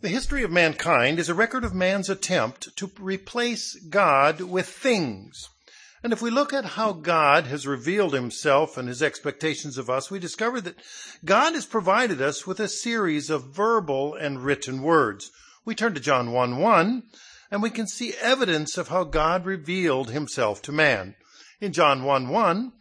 The history of mankind is a record of man's attempt to replace God with things. And if we look at how God has revealed himself and his expectations of us, we discover that God has provided us with a series of verbal and written words. We turn to John 1:1, and we can see evidence of how God revealed himself to man. In John 1:1,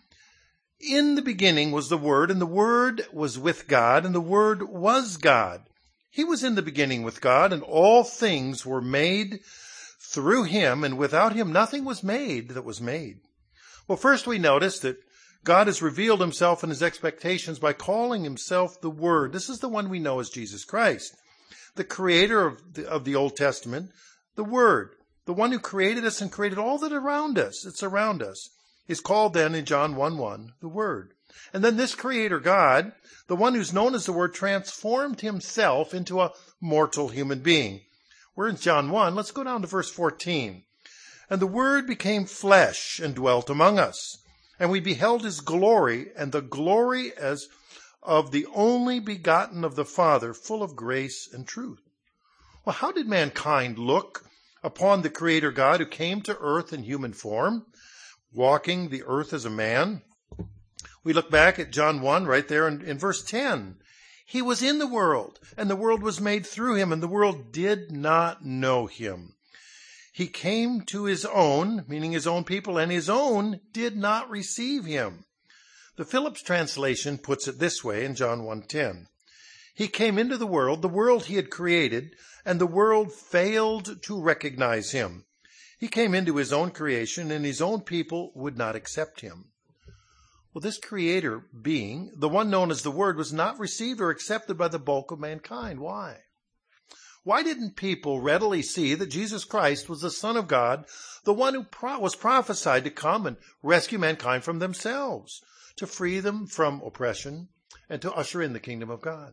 in the beginning was the Word, and the Word was with God, and the Word was God. He was in the beginning with God, and all things were made through him, and without him nothing was made that was made. Well, first we notice that God has revealed himself and his expectations by calling himself the Word. This is the one we know as Jesus Christ, the creator of the Old Testament, the Word, the one who created us and created all that around us, that's around us, is called then in John 1:1, the Word. And then this creator God, the one who's known as the Word, transformed himself into a mortal human being. We're in John 1. Let's go down to verse 14. And the Word became flesh and dwelt among us. And we beheld his glory, and the glory as of the only begotten of the Father, full of grace and truth. Well, how did mankind look upon the Creator God who came to earth in human form, walking the earth as a man? We look back at John 1 right there in verse 10. He was in the world, and the world was made through him, and the world did not know him. He came to his own, meaning his own people, and his own did not receive him. The Phillips translation puts it this way in John 1:10. He came into the world he had created, and the world failed to recognize him. He came into his own creation, and his own people would not accept him. Well, this creator being, the one known as the Word, was not received or accepted by the bulk of mankind. Why? Why didn't people readily see that Jesus Christ was the Son of God, the one who was prophesied to come and rescue mankind from themselves, to free them from oppression, and to usher in the kingdom of God?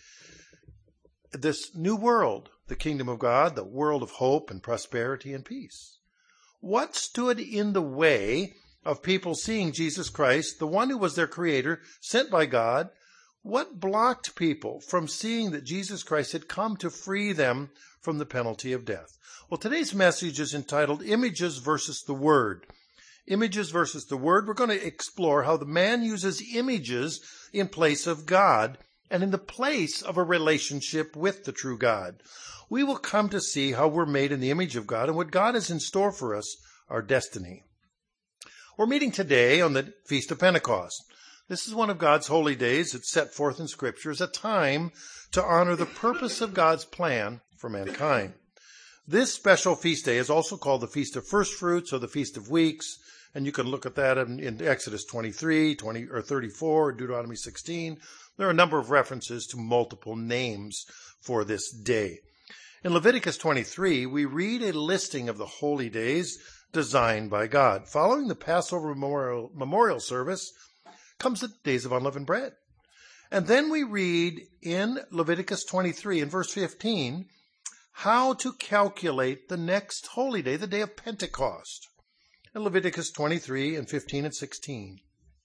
This new world, the kingdom of God, the world of hope and prosperity and peace. What stood in the way of people seeing Jesus Christ, the one who was their creator, sent by God? What blocked people from seeing that Jesus Christ had come to free them from the penalty of death? Well, today's message is entitled Images versus the Word. Images versus the Word. We're going to explore how the man uses images in place of God and in the place of a relationship with the true God. We will come to see how we're made in the image of God and what God has in store for us, our destiny. We're meeting today on the Feast of Pentecost. This is one of God's holy days. It's set forth in Scripture as a time to honor the purpose of God's plan for mankind. This special feast day is also called the Feast of First Fruits or the Feast of Weeks, and you can look at that in Exodus 23, 34, Deuteronomy 16. There are a number of references to multiple names for this day. In Leviticus 23, we read a listing of the holy days designed by God. Following the Passover memorial service comes the days of unleavened bread. And then we read in Leviticus 23 in verse 15 how to calculate the next holy day, the day of Pentecost. In Leviticus 23 and 15 and 16.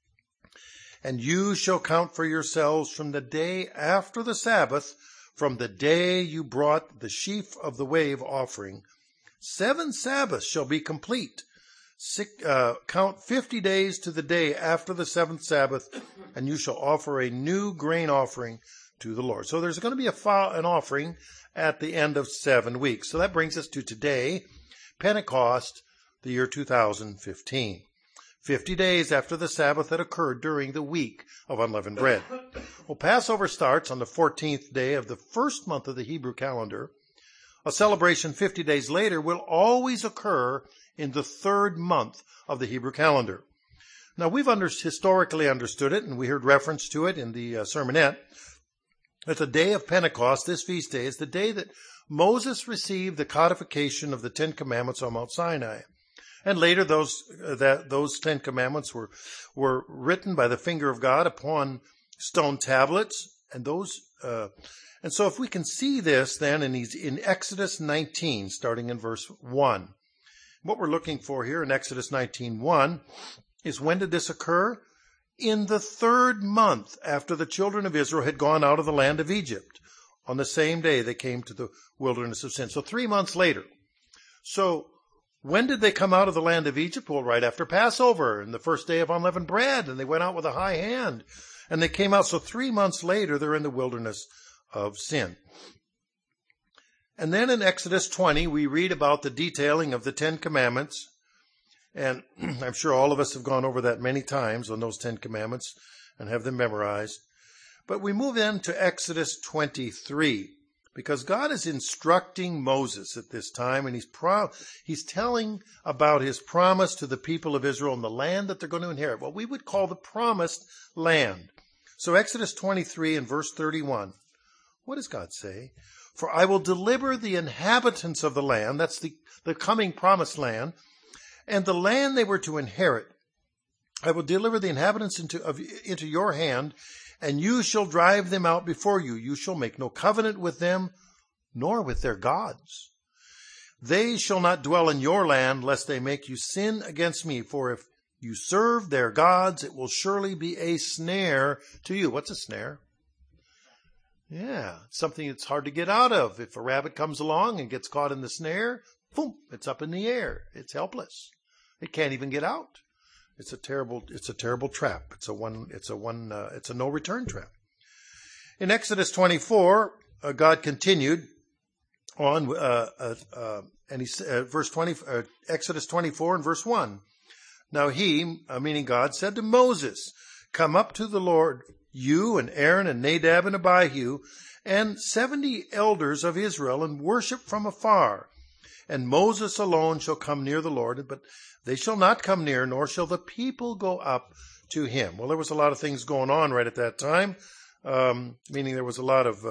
And you shall count for yourselves from the day after the Sabbath, from the day you brought the sheaf of the wave offering. 7 Sabbaths shall be complete. Count 50 days to the day after the 7th Sabbath, and you shall offer a new grain offering to the Lord. So there's going to be an offering at the end of 7 weeks. So that brings us to today, Pentecost, the year 2015. 50 days after the Sabbath that occurred during the week of unleavened bread. Well, Passover starts on the 14th day of the first month of the Hebrew calendar. A celebration 50 days later will always occur in the 3rd month of the Hebrew calendar. Now, we've historically understood it, and we heard reference to it in the sermonette, that the day of Pentecost, this feast day, is the day that Moses received the codification of the 10 Commandments on Mount Sinai. And later those 10 Commandments were written by the finger of God upon stone tablets. And so if we can see this then in Exodus 19, starting in verse 1. What we're looking for here in Exodus 19:1 is, when did this occur? In the 3rd month after the children of Israel had gone out of the land of Egypt. On the same day they came to the wilderness of Sin. So 3 months later. So when did they come out of the land of Egypt? Well, right after Passover and the first day of unleavened bread, and they went out with a high hand, and they came out. So 3 months later, they're in the wilderness of Sin. And then in Exodus 20, we read about the detailing of the 10 Commandments. And I'm sure all of us have gone over that many times on those 10 Commandments and have them memorized. But we move into Exodus 23 because God is instructing Moses at this time, and he's telling about his promise to the people of Israel in the land that they're going to inherit, what we would call the promised land. So Exodus 23 and verse 31, what does God say? For I will deliver the inhabitants of the land, that's the coming promised land, and the land they were to inherit. I will deliver the inhabitants into your hand, and you shall drive them out before you. You shall make no covenant with them, nor with their gods. They shall not dwell in your land, lest they make you sin against me. For if you serve their gods, it will surely be a snare to you. What's a snare? Yeah, something that's hard to get out of. If a rabbit comes along and gets caught in the snare, boom, it's up in the air. It's helpless. It can't even get out. It's a terrible trap. It's a no return trap. In Exodus 24, God continued on, and he verse 20, Exodus 24 and verse 1. Now he, meaning God, said to Moses, come up to the Lord, you and Aaron and Nadab and Abihu, and 70 elders of Israel, and worship from afar. And Moses alone shall come near the Lord, but they shall not come near, nor shall the people go up to him. Well, there was a lot of things going on right at that time, meaning there was a lot of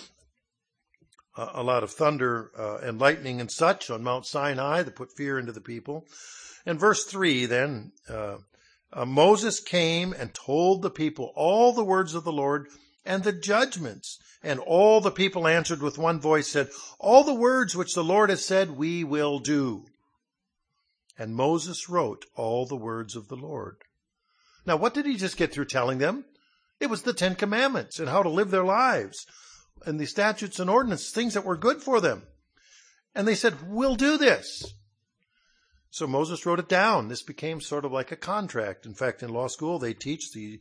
thunder and lightning and such on Mount Sinai that put fear into the people. And verse 3 then, Moses came and told the people all the words of the Lord and the judgments. And all the people answered with one voice, said, all the words which the Lord has said, we will do. And Moses wrote all the words of the Lord. Now, what did he just get through telling them? It was the 10 Commandments and how to live their lives and the statutes and ordinances, things that were good for them. And they said, we'll do this. So Moses wrote it down. This became sort of like a contract. In fact, in law school, they teach the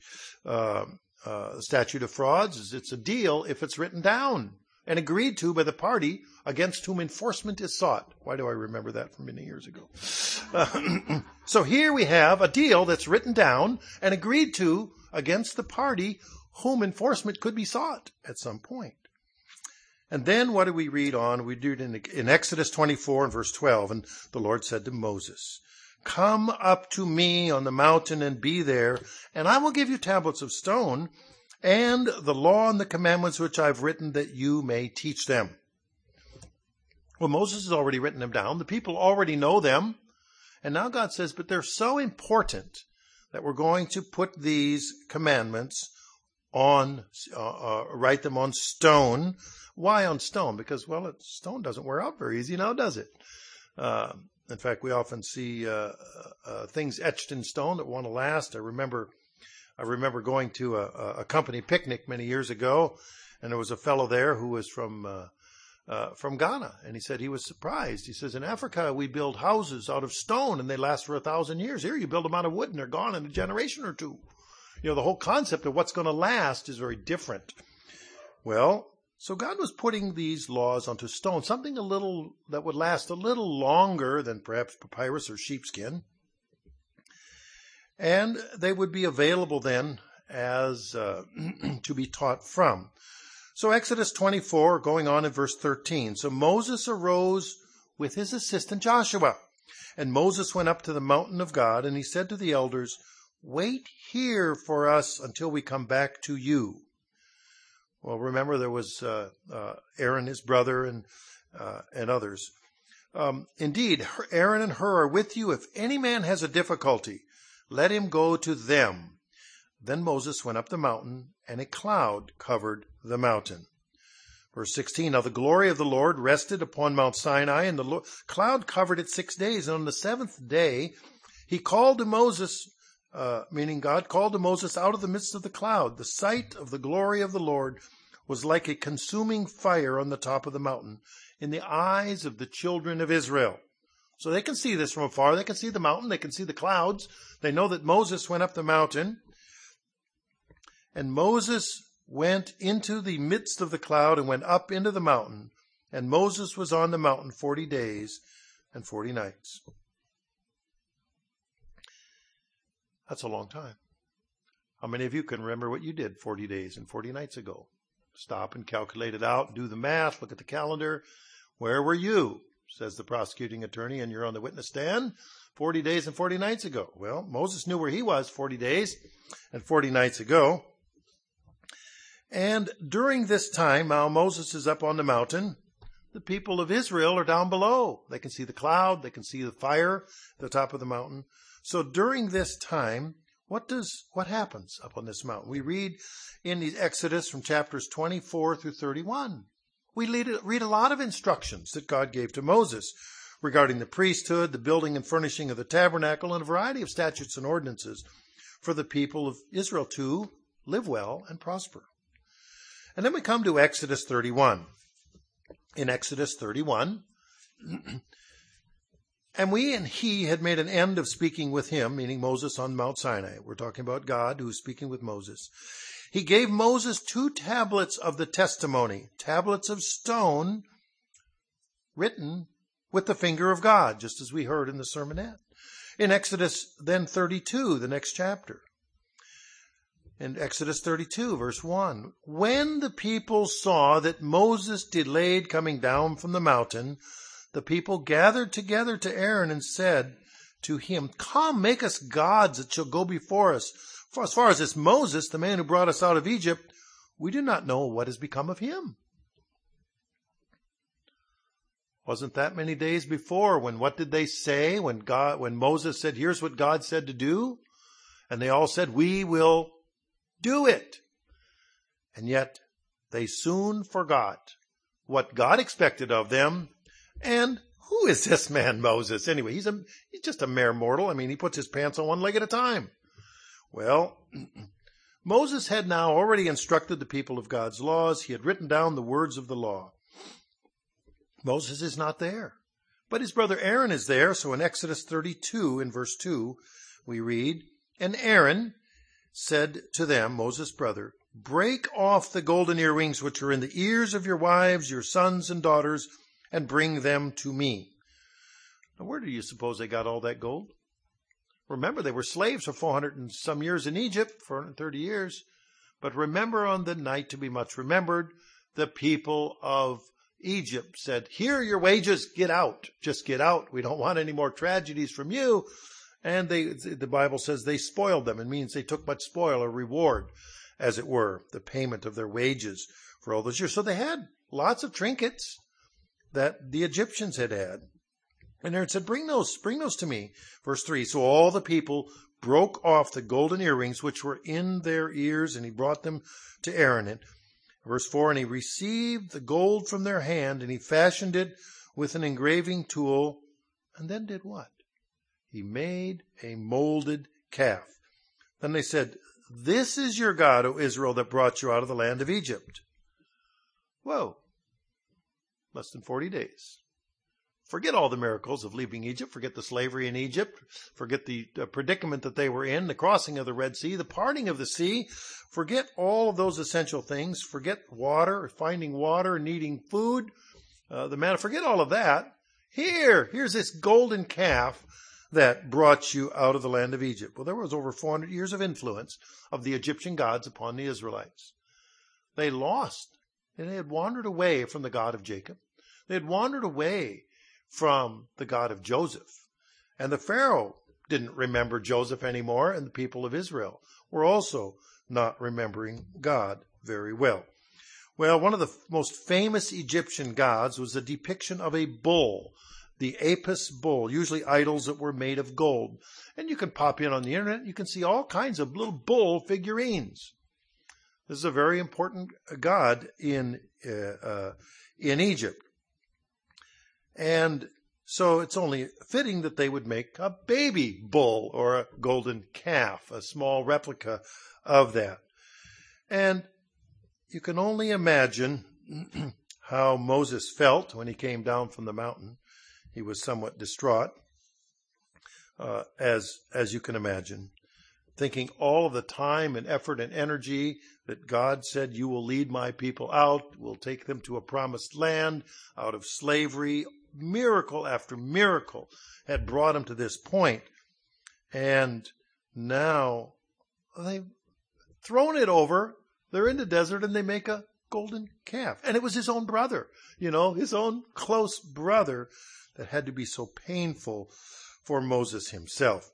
statute of frauds. It's a deal if it's written down and agreed to by the party against whom enforcement is sought. Why do I remember that from many years ago? So here we have a deal that's written down and agreed to against the party whom enforcement could be sought at some point. And then what do we read on? We do it in Exodus 24 and verse 12. And the Lord said to Moses, come up to me on the mountain and be there, and I will give you tablets of stone and the law and the commandments which I've written that you may teach them. Well, Moses has already written them down. The people already know them. And now God says, but they're so important that we're going to put these commandments on, write them on stone. Why on stone? Because, well, stone doesn't wear out very easy now, does it? In fact, we often see things etched in stone that want to last. I remember going to a company picnic many years ago, and there was a fellow there who was from Ghana, and he said he was surprised. He says, in Africa, we build houses out of stone, and they last for 1,000 years. Here, you build them out of wood, and they're gone in a generation or two. You know, the whole concept of what's going to last is very different. Well, so God was putting these laws onto stone, something that would last a little longer than perhaps papyrus or sheepskin. And they would be available then as to be taught from. So Exodus 24, going on in verse 13. So Moses arose with his assistant Joshua, and Moses went up to the mountain of God, and he said to the elders, wait here for us until we come back to you. Well, remember there was Aaron, his brother, and others. Indeed, Aaron and Hur are with you. If any man has a difficulty, let him go to them. Then Moses went up the mountain, and a cloud covered the mountain. Verse 16, now the glory of the Lord rested upon Mount Sinai, and the cloud covered it 6 days. And on the seventh day, he called to Moses, meaning God called to Moses out of the midst of the cloud. The sight of the glory of the Lord was like a consuming fire on the top of the mountain in the eyes of the children of Israel. So they can see this from afar. They can see the mountain. They can see the clouds. They know that Moses went up the mountain. And Moses went into the midst of the cloud and went up into the mountain. And Moses was on the mountain 40 days and 40 nights. That's a long time. How many of you can remember what you did 40 days and 40 nights ago? Stop and calculate it out, do the math, look at the calendar. Where were you? Says the prosecuting attorney, and you're on the witness stand 40 days and 40 nights ago. Well, Moses knew where he was 40 days and 40 nights ago. And during this time, now Moses is up on the mountain. The people of Israel are down below. They can see the cloud. They can see the fire at the top of the mountain. So during this time, what happens up on this mountain? We read in the Exodus from chapters 24 through 31. We read a lot of instructions that God gave to Moses regarding the priesthood, the building and furnishing of the tabernacle, and a variety of statutes and ordinances for the people of Israel to live well and prosper. And then we come to Exodus 31. In Exodus 31, and we and he had made an end of speaking with him, meaning Moses on Mount Sinai. We're talking about God who is speaking with Moses. He gave Moses 2 tablets of the testimony, tablets of stone written with the finger of God, just as we heard in the sermonette. In Exodus then 32, the next chapter. In Exodus 32, verse 1, when the people saw that Moses delayed coming down from the mountain, the people gathered together to Aaron and said to him, come, make us gods that shall go before us. For as far as this Moses, the man who brought us out of Egypt, we do not know what has become of him. Wasn't that many days before what did they say when Moses said, here's what God said to do? And they all said, we will do it. And yet they soon forgot what God expected of them. And who is this man Moses? Anyway, he's just a mere mortal. I mean, he puts his pants on one leg at a time. Well, Moses had now already instructed the people of God's laws. He had written down the words of the law. Moses is not there, but his brother Aaron is there. So in Exodus 32, in verse 2, we read, and Aaron said to them, Moses' brother, break off the golden earrings which are in the ears of your wives, your sons and daughters, and bring them to me. Now, where do you suppose they got all that gold? Remember, they were slaves for 400 and some years in Egypt, 430 years. But remember on the night to be much remembered, the people of Egypt said, here are your wages, get out, just get out. We don't want any more tragedies from you. And the Bible says they spoiled them. It means they took much spoil, or reward, as it were, the payment of their wages for all those years. So they had lots of trinkets that the Egyptians had had. And Aaron said, bring those to me. Verse 3, so all the people broke off the golden earrings which were in their ears, and he brought them to Aaron. And verse 4, and he received the gold from their hand, and he fashioned it with an engraving tool, and then did what? He made a molded calf. Then they said, this is your God, O Israel, that brought you out of the land of Egypt. Whoa. Less than 40 days. Forget all the miracles of leaving Egypt. Forget the slavery in Egypt. Forget the predicament that they were in, the crossing of the Red Sea, the parting of the sea. Forget all of those essential things. Forget water, finding water, needing food, the manna. Forget all of that. Here's this golden calf that brought you out of the land of Egypt. Well, there was over 400 years of influence of the Egyptian gods upon the Israelites. They lost, and they had wandered away from the God of Jacob. They had wandered away from the God of Joseph. And the Pharaoh didn't remember Joseph anymore, and the people of Israel were also not remembering God very well. Well, one of the most famous Egyptian gods was a depiction of a bull, the Apis bull, usually idols that were made of gold. And you can pop in on the internet, you can see all kinds of little bull figurines. This is a very important god in Egypt. And so it's only fitting that they would make a baby bull or a golden calf, a small replica of that. And you can only imagine how Moses felt when he came down from the mountain. He was somewhat distraught, as you can imagine, thinking all of the time and effort and energy that God said, you will lead my people out, will take them to a promised land, out of slavery. Miracle after miracle had brought him to this point. And now they've thrown it over. They're in the desert and they make a golden calf. And it was his own brother, his own close brother, that had to be so painful for Moses himself.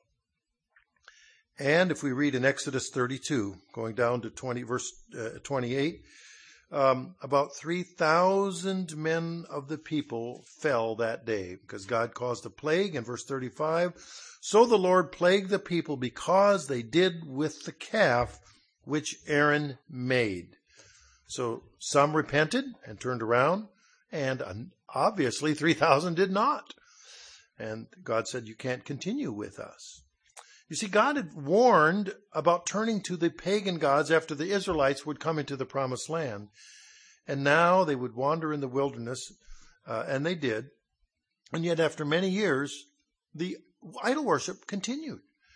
And if we read in Exodus 32, going down to verse 28, about 3,000 men of the people fell that day because God caused a plague. In verse 35, so the Lord plagued the people because they did with the calf which Aaron made. So some repented and turned around, and obviously 3,000 did not. And God said, you can't continue with us. You see, God had warned about turning to the pagan gods after the Israelites would come into the promised land. And now they would wander in the wilderness, and they did. And yet after many years, the idol worship continued.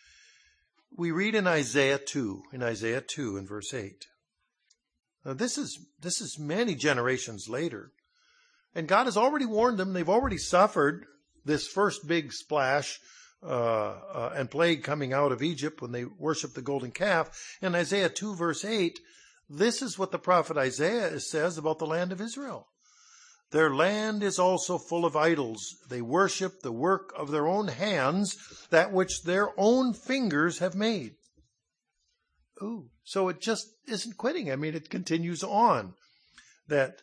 We read in Isaiah 2 in verse 8. Now this is many generations later. And God has already warned them. They've already suffered this first big splash and plague coming out of Egypt when they worshiped the golden calf. In Isaiah 2 verse 8, this is what the prophet Isaiah says about the land of Israel. Their land is also full of idols. They worship the work of their own hands, that which their own fingers have made. Ooh, so it just isn't quitting. I mean, it continues on. That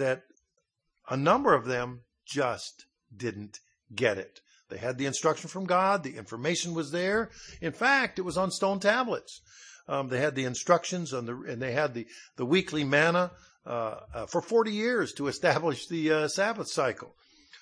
a number of them just didn't get it. They had the instruction from God. The information was there. In fact, it was on stone tablets. They had the instructions and they had the weekly manna for 40 years to establish the Sabbath cycle.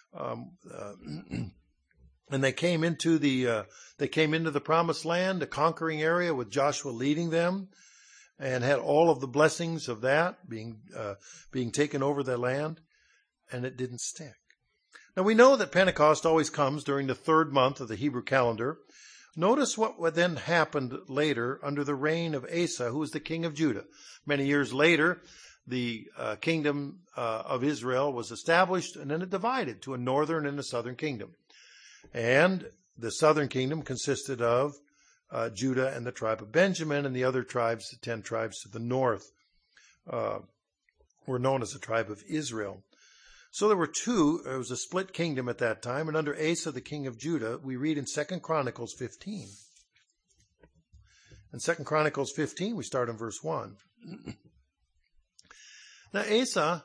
And they came into the promised land, a conquering area with Joshua leading them, and had all of the blessings of that being taken over their land, and it didn't stick. Now we know that Pentecost always comes during the third month of the Hebrew calendar. Notice what then happened later under the reign of Asa, who was the king of Judah. Many years later, the kingdom of Israel was established, and then it divided to a northern and a southern kingdom. And the southern kingdom consisted of Judah and the tribe of Benjamin, and the other tribes, the 10 tribes to the north, were known as the tribe of Israel. So there was a split kingdom at that time, and under Asa, the king of Judah, we read in 2 Chronicles 15. In 2 Chronicles 15, we start in verse 1. Now Asa,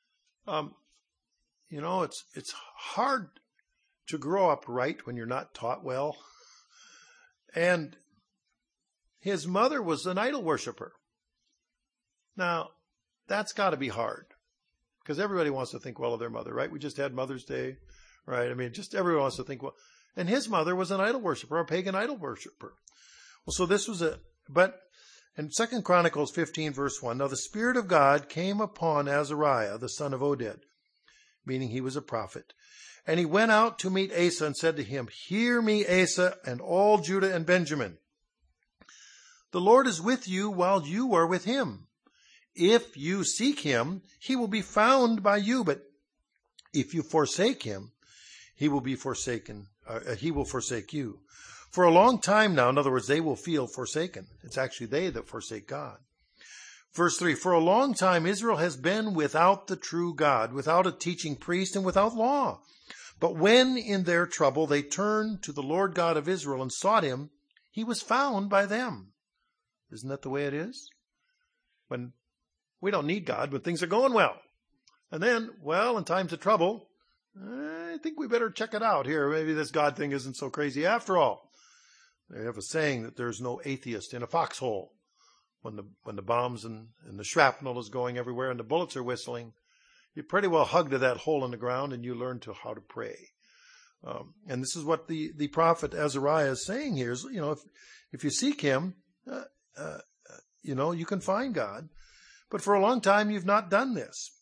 it's hard to grow up right when you're not taught well. And his mother was an idol worshiper. Now, that's got to be hard. Because everybody wants to think well of their mother, right? We just had Mother's Day, right? I mean, just everyone wants to think well. And his mother was an idol worshiper, a pagan idol worshiper. Well, so this was but in 2 Chronicles 15 verse 1, now the Spirit of God came upon Azariah, the son of Oded, meaning he was a prophet. And he went out to meet Asa and said to him, hear me, Asa, and all Judah and Benjamin. The Lord is with you while you are with him. If you seek him, he will be found by you. But if you forsake him, he will forsake you. For a long time now, in other words, they will feel forsaken. It's actually they that forsake God. Verse 3, for a long time Israel has been without the true God, without a teaching priest, and without law. But when in their trouble they turned to the Lord God of Israel and sought him, he was found by them. Isn't that the way it is? When we don't need God when things are going well. And then, in times of trouble, I think we better check it out here. Maybe this God thing isn't so crazy after all. They have a saying that there's no atheist in a foxhole. When the bombs and the shrapnel is going everywhere and the bullets are whistling, you pretty well hug to that hole in the ground and you learn how to pray. And this is what the prophet Azariah is saying here is, if you seek him, you can find God. But for a long time you've not done this.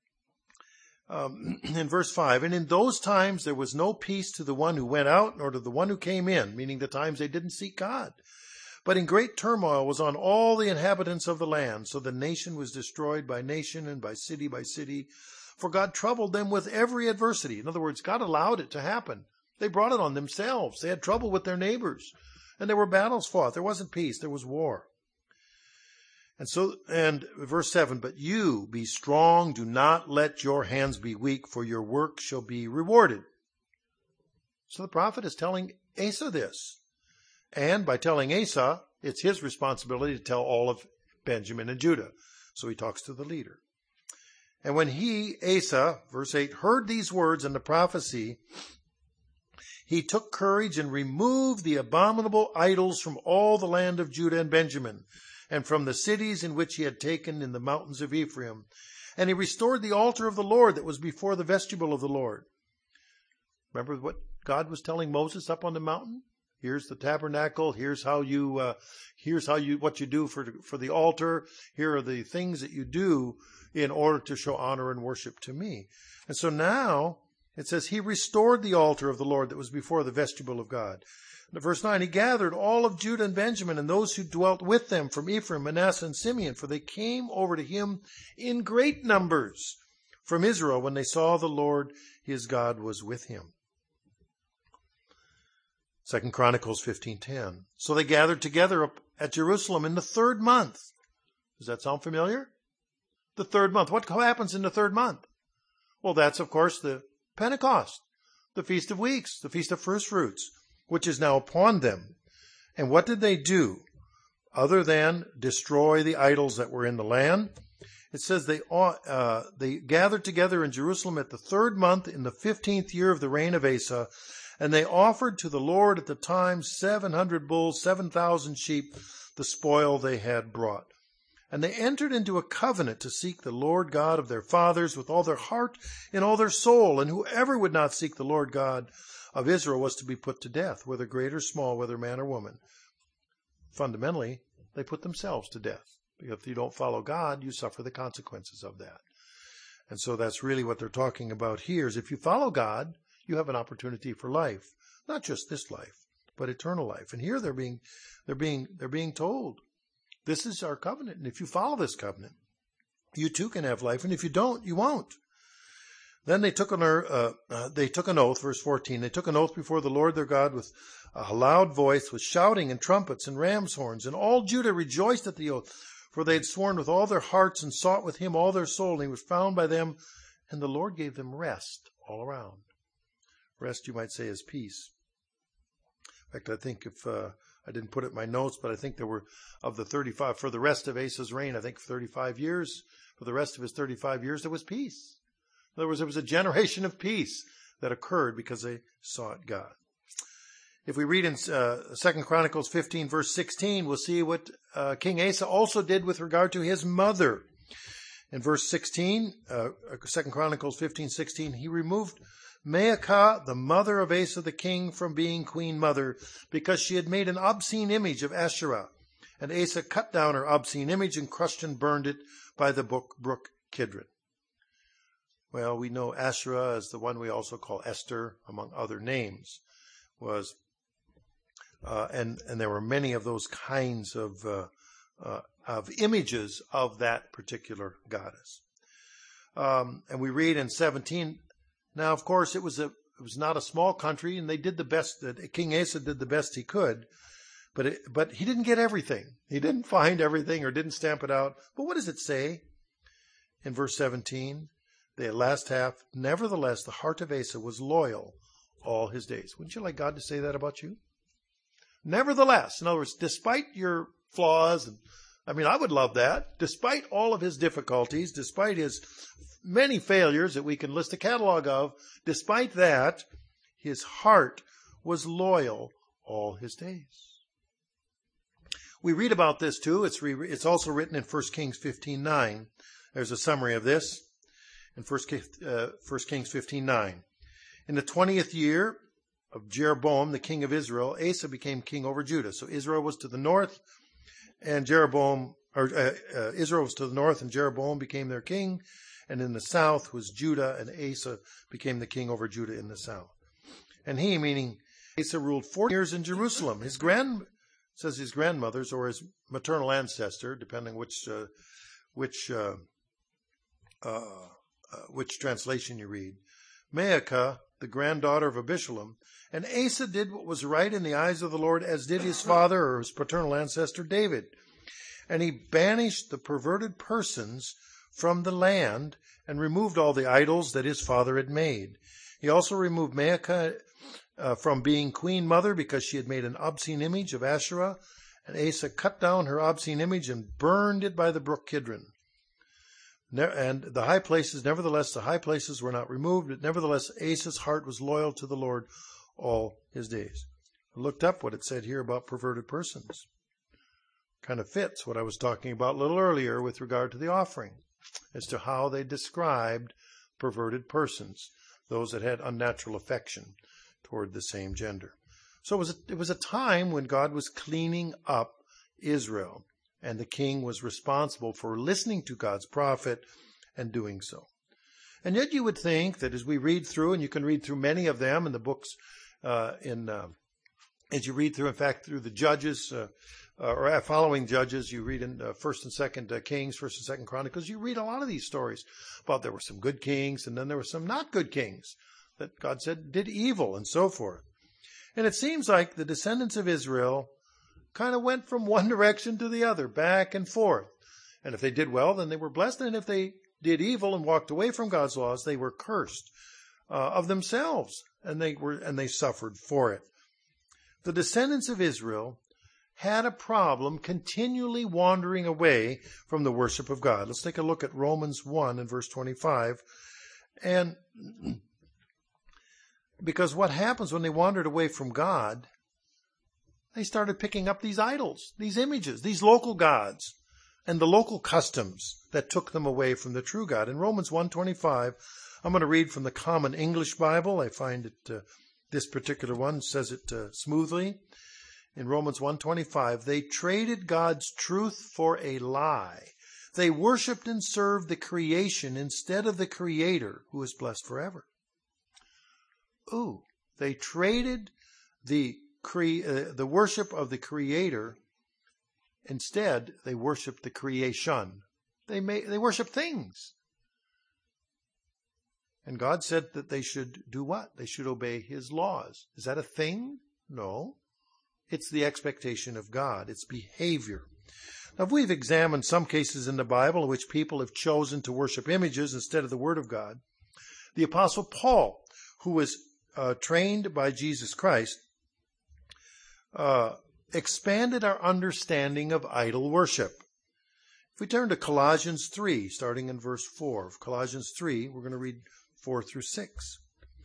In verse 5, and in those times there was no peace to the one who went out, nor to the one who came in, meaning the times they didn't seek God. But in great turmoil was on all the inhabitants of the land, so the nation was destroyed by nation and by city, for God troubled them with every adversity. In other words, God allowed it to happen. They brought it on themselves. They had trouble with their neighbors, and there were battles fought. There wasn't peace, there was war. And verse 7, but you be strong, do not let your hands be weak, for your work shall be rewarded. So the prophet is telling Asa this. And by telling Asa, it's his responsibility to tell all of Benjamin and Judah. So he talks to the leader. And when he, Asa, verse 8, heard these words and the prophecy, he took courage and removed the abominable idols from all the land of Judah and Benjamin, and from the cities in which he had taken in the mountains of Ephraim. And he restored the altar of the Lord that was before the vestibule of the Lord. Remember what God was telling Moses up on the mountain? Here's the tabernacle. Here's what you do for the altar. Here are the things that you do in order to show honor and worship to me. And so now it says he restored the altar of the Lord that was before the vestibule of God. Verse 9, he gathered all of Judah and Benjamin and those who dwelt with them from Ephraim, Manasseh, and Simeon, for they came over to him in great numbers from Israel when they saw the Lord his God was with him. 2 Chronicles 15:10. So they gathered together up at Jerusalem in the third month. Does that sound familiar? The third month. What happens in the third month? Well, that's, of course, the Pentecost, the Feast of Weeks, the Feast of First Fruits, which is now upon them. And what did they do other than destroy the idols that were in the land? It says they gathered together in Jerusalem at the third month in the 15th year of the reign of Asa, and they offered to the Lord at the time 700 bulls, 7,000 sheep, the spoil they had brought. And they entered into a covenant to seek the Lord God of their fathers with all their heart and all their soul, and whoever would not seek the Lord God of Israel was to be put to death, whether great or small, whether man or woman. Fundamentally, they put themselves to death. Because if you don't follow God, you suffer the consequences of that. And so that's really what they're talking about here, is if you follow God, you have an opportunity for life. Not just this life, but eternal life. And here they're being told, this is our covenant. And if you follow this covenant, you too can have life. And if you don't, you won't. Then they took an oath, verse 14. They took an oath before the Lord their God with a loud voice, with shouting and trumpets and ram's horns. And all Judah rejoiced at the oath, for they had sworn with all their hearts and sought with him all their soul. And he was found by them, and the Lord gave them rest all around. Rest, you might say, is peace. In fact, I think if I didn't put it in my notes, but I think there were, of the 35, for the rest of Asa's reign, I think 35 years, for the rest of his 35 years, there was peace. In other words, there was a generation of peace that occurred because they sought God. If we read in 2 Chronicles 15, verse 16, we'll see what King Asa also did with regard to his mother. In verse 16, 2 Chronicles 15:16, he removed Maacah, the mother of Asa the king, from being queen mother, because she had made an obscene image of Asherah. And Asa cut down her obscene image and crushed and burned it by the brook Kidron. Well, we know Asherah as the one we also call Esther, among other names, and there were many of those kinds of images of that particular goddess. And we read in 17. Now, of course, it was not a small country, and they did the best. King Asa did the best he could, but he didn't get everything. He didn't find everything or didn't stamp it out. But what does it say in verse 17? The last half, nevertheless, the heart of Asa was loyal all his days. Wouldn't you like God to say that about you? Nevertheless, in other words, despite your flaws, I would love that. Despite all of his difficulties, despite his many failures that we can list a catalog of, despite that, his heart was loyal all his days. We read about this too. It's also written in 1 Kings 15:9. There's a summary of this. In 1 Kings 15:9. In the 20th year of Jeroboam, the king of Israel, Asa became king over Judah. So Israel was to the north, and Jeroboam Israel was to the north, and Jeroboam became their king. And in the south was Judah, and Asa became the king over Judah in the south. And he, meaning Asa, ruled 40 years in Jerusalem. His grandmother's or his maternal ancestor, depending which translation you read, Maacah, the granddaughter of Abishalom. And Asa did what was right in the eyes of the Lord, as did his father or his paternal ancestor David. And he banished the perverted persons from the land and removed all the idols that his father had made. He also removed Maacah from being queen mother because she had made an obscene image of Asherah. And Asa cut down her obscene image and burned it by the brook Kidron. And the high places were not removed, but nevertheless Asa's heart was loyal to the Lord all his days. I looked up what it said here about perverted persons. Kind of fits what I was talking about a little earlier with regard to the offering, as to how they described perverted persons, those that had unnatural affection toward the same gender. So it was a time when God was cleaning up Israel, and the king was responsible for listening to God's prophet and doing so. And yet you would think that as we read through, and you can read through many of them in the books, as you read through, in fact, through the Judges, or following Judges, you read in 1st and 2nd Kings, 1st and 2nd Chronicles, you read a lot of these stories about there were some good kings, and then there were some not good kings that God said did evil, and so forth. And it seems like the descendants of Israel kind of went from one direction to the other, back and forth. And if they did well, then they were blessed. And if they did evil and walked away from God's laws, they were cursed of themselves, and they suffered for it. The descendants of Israel had a problem continually wandering away from the worship of God. Let's take a look at Romans 1 and verse 25. And because what happens when they wandered away from God, they started picking up these idols, these images, these local gods, and the local customs that took them away from the true God. In Romans 1:25, I'm going to read from the Common English Bible. I find it, this particular one says it smoothly. In Romans 1:25, they traded God's truth for a lie. They worshipped and served the creation instead of the Creator, who is blessed forever. Ooh, they traded the worship of the Creator. Instead, they worshiped the creation. They worship things. And God said that they should do what? They should obey His laws. Is that a thing? No. It's the expectation of God. It's behavior. Now, if we've examined some cases in the Bible in which people have chosen to worship images instead of the Word of God, the Apostle Paul, who was trained by Jesus Christ, expanded our understanding of idol worship. If we turn to Colossians 3, starting in verse 4 of Colossians 3, we're going to read 4 through 6.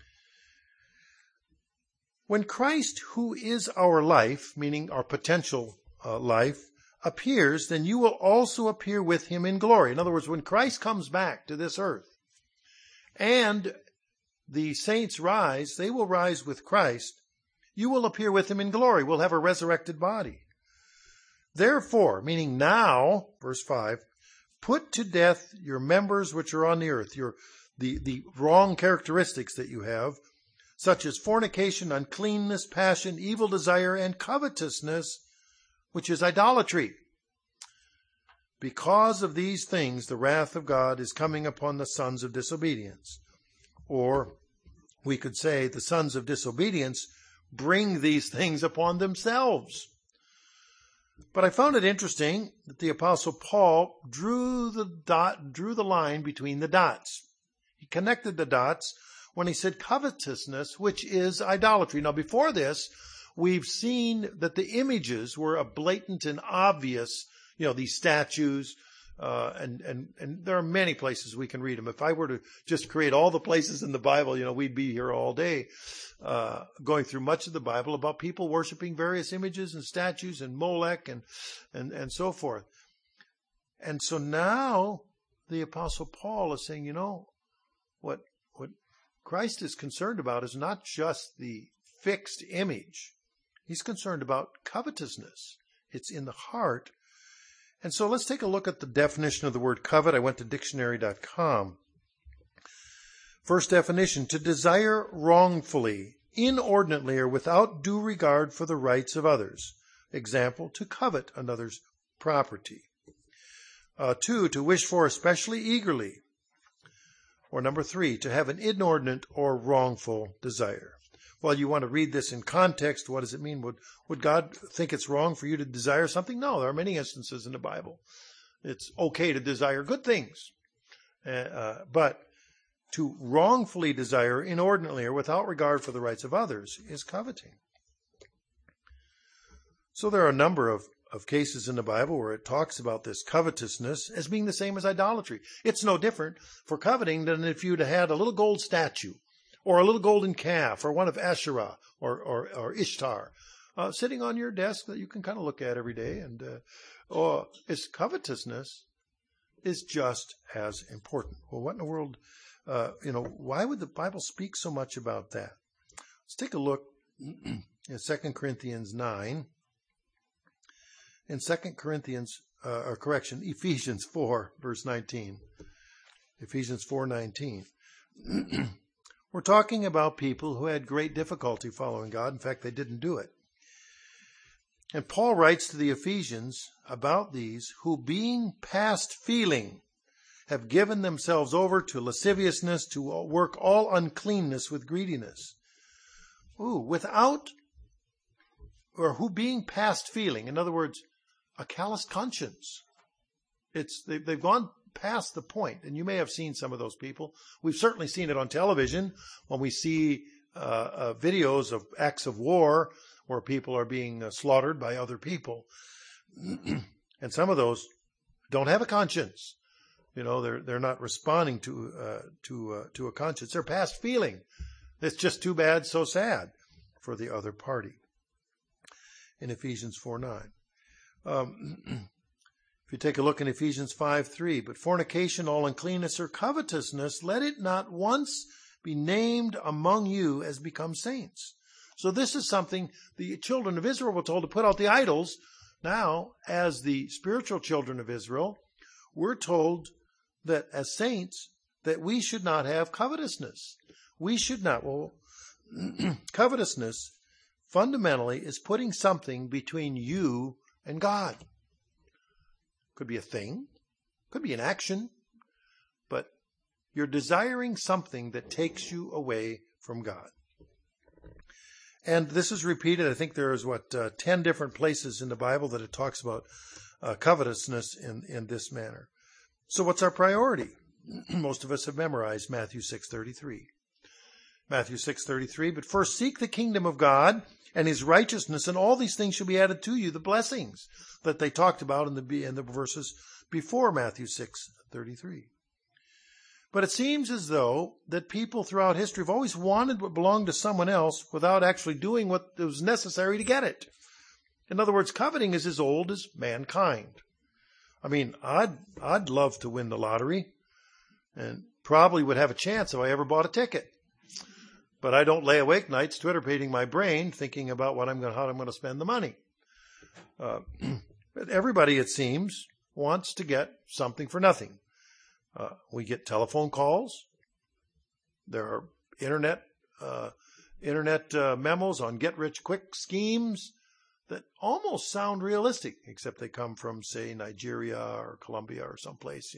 When Christ, who is our life, meaning our potential life, appears, then you will also appear with Him in glory. In other words, when Christ comes back to this earth and the saints rise, they will rise with Christ. You will appear with Him in glory. We'll have a resurrected body. Therefore, meaning now, verse 5, put to death your members which are on the earth, the wrong characteristics that you have, such as fornication, uncleanness, passion, evil desire, and covetousness, which is idolatry. Because of these things, the wrath of God is coming upon the sons of disobedience. Or we could say the sons of disobedience bring these things upon themselves. But I found it interesting that the Apostle Paul drew the line between the dots. He connected the dots when he said covetousness, which is idolatry. Now, before this, we've seen that the images were a blatant and obvious, these statues, and there are many places we can read them. If I were to just create all the places in the Bible, we'd be here all day, going through much of the Bible about people worshiping various images and statues and Molech and so forth. And so now the Apostle Paul is saying, what Christ is concerned about is not just the fixed image. He's concerned about covetousness. It's in the heart. And so let's take a look at the definition of the word covet. I went to dictionary.com. First definition, to desire wrongfully, inordinately, or without due regard for the rights of others. Example, to covet another's property. 2, to wish for especially eagerly. Or number 3, to have an inordinate or wrongful desire. Well, you want to read this in context. What does it mean? Would God think it's wrong for you to desire something? No, there are many instances in the Bible. It's okay to desire good things. But to wrongfully desire inordinately or without regard for the rights of others is coveting. So there are a number of cases in the Bible where it talks about this covetousness as being the same as idolatry. It's no different for coveting than if you'd had a little gold statue or a little golden calf or one of Asherah or Ishtar sitting on your desk that you can kind of look at every day. And its covetousness is just as important. Well, what in the world, why would the Bible speak so much about that? Let's take a look at 2 Corinthians 9. In Ephesians 4, verse 19. Ephesians 4:19. We're talking about people who had great difficulty following God. In fact, they didn't do it. And Paul writes to the Ephesians about these who, being past feeling, have given themselves over to lasciviousness, to work all uncleanness with greediness. Who being past feeling, in other words, a calloused conscience. They've gone past the point, and you may have seen some of those people. We've certainly seen it on television when we see videos of acts of war where people are being slaughtered by other people. And some of those don't have a conscience. They're not responding to a conscience. They're past feeling. It's just too bad, so sad for the other party. In Ephesians 4:9. If you take a look in Ephesians 5:3, but fornication, all uncleanness or covetousness, let it not once be named among you as become saints. So this is something the children of Israel were told to put out the idols. Now, as the spiritual children of Israel, we're told that as saints, that we should not have covetousness. We should not. Well, covetousness fundamentally is putting something between you and God. Could be a thing, could be an action, but you're desiring something that takes you away from God. And this is repeated. I think there is 10 different places in the Bible that it talks about covetousness in this manner. So what's our priority? Most of us have memorized Matthew 6:33. Matthew 6:33, but first seek the kingdom of God and his righteousness, and all these things shall be added to you, the blessings that they talked about in the verses before Matthew 6:33. But it seems as though that people throughout history have always wanted what belonged to someone else without actually doing what was necessary to get it. In other words, coveting is as old as mankind. I mean, I'd love to win the lottery and probably would have a chance if I ever bought a ticket. But I don't lay awake nights twitterpating my brain thinking about how I'm going to spend the money. But everybody, it seems, wants to get something for nothing. We get telephone calls. There are internet memos on get-rich-quick schemes that almost sound realistic, except they come from, say, Nigeria or Colombia or someplace,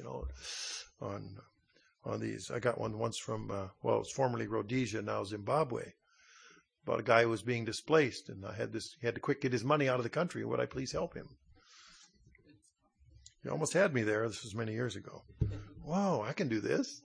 on these. I got one once from, it was formerly Rhodesia, now Zimbabwe, about a guy who was being displaced, and he had to quick get his money out of the country. Would I please help him? He almost had me there. This was many years ago. Whoa, I can do this.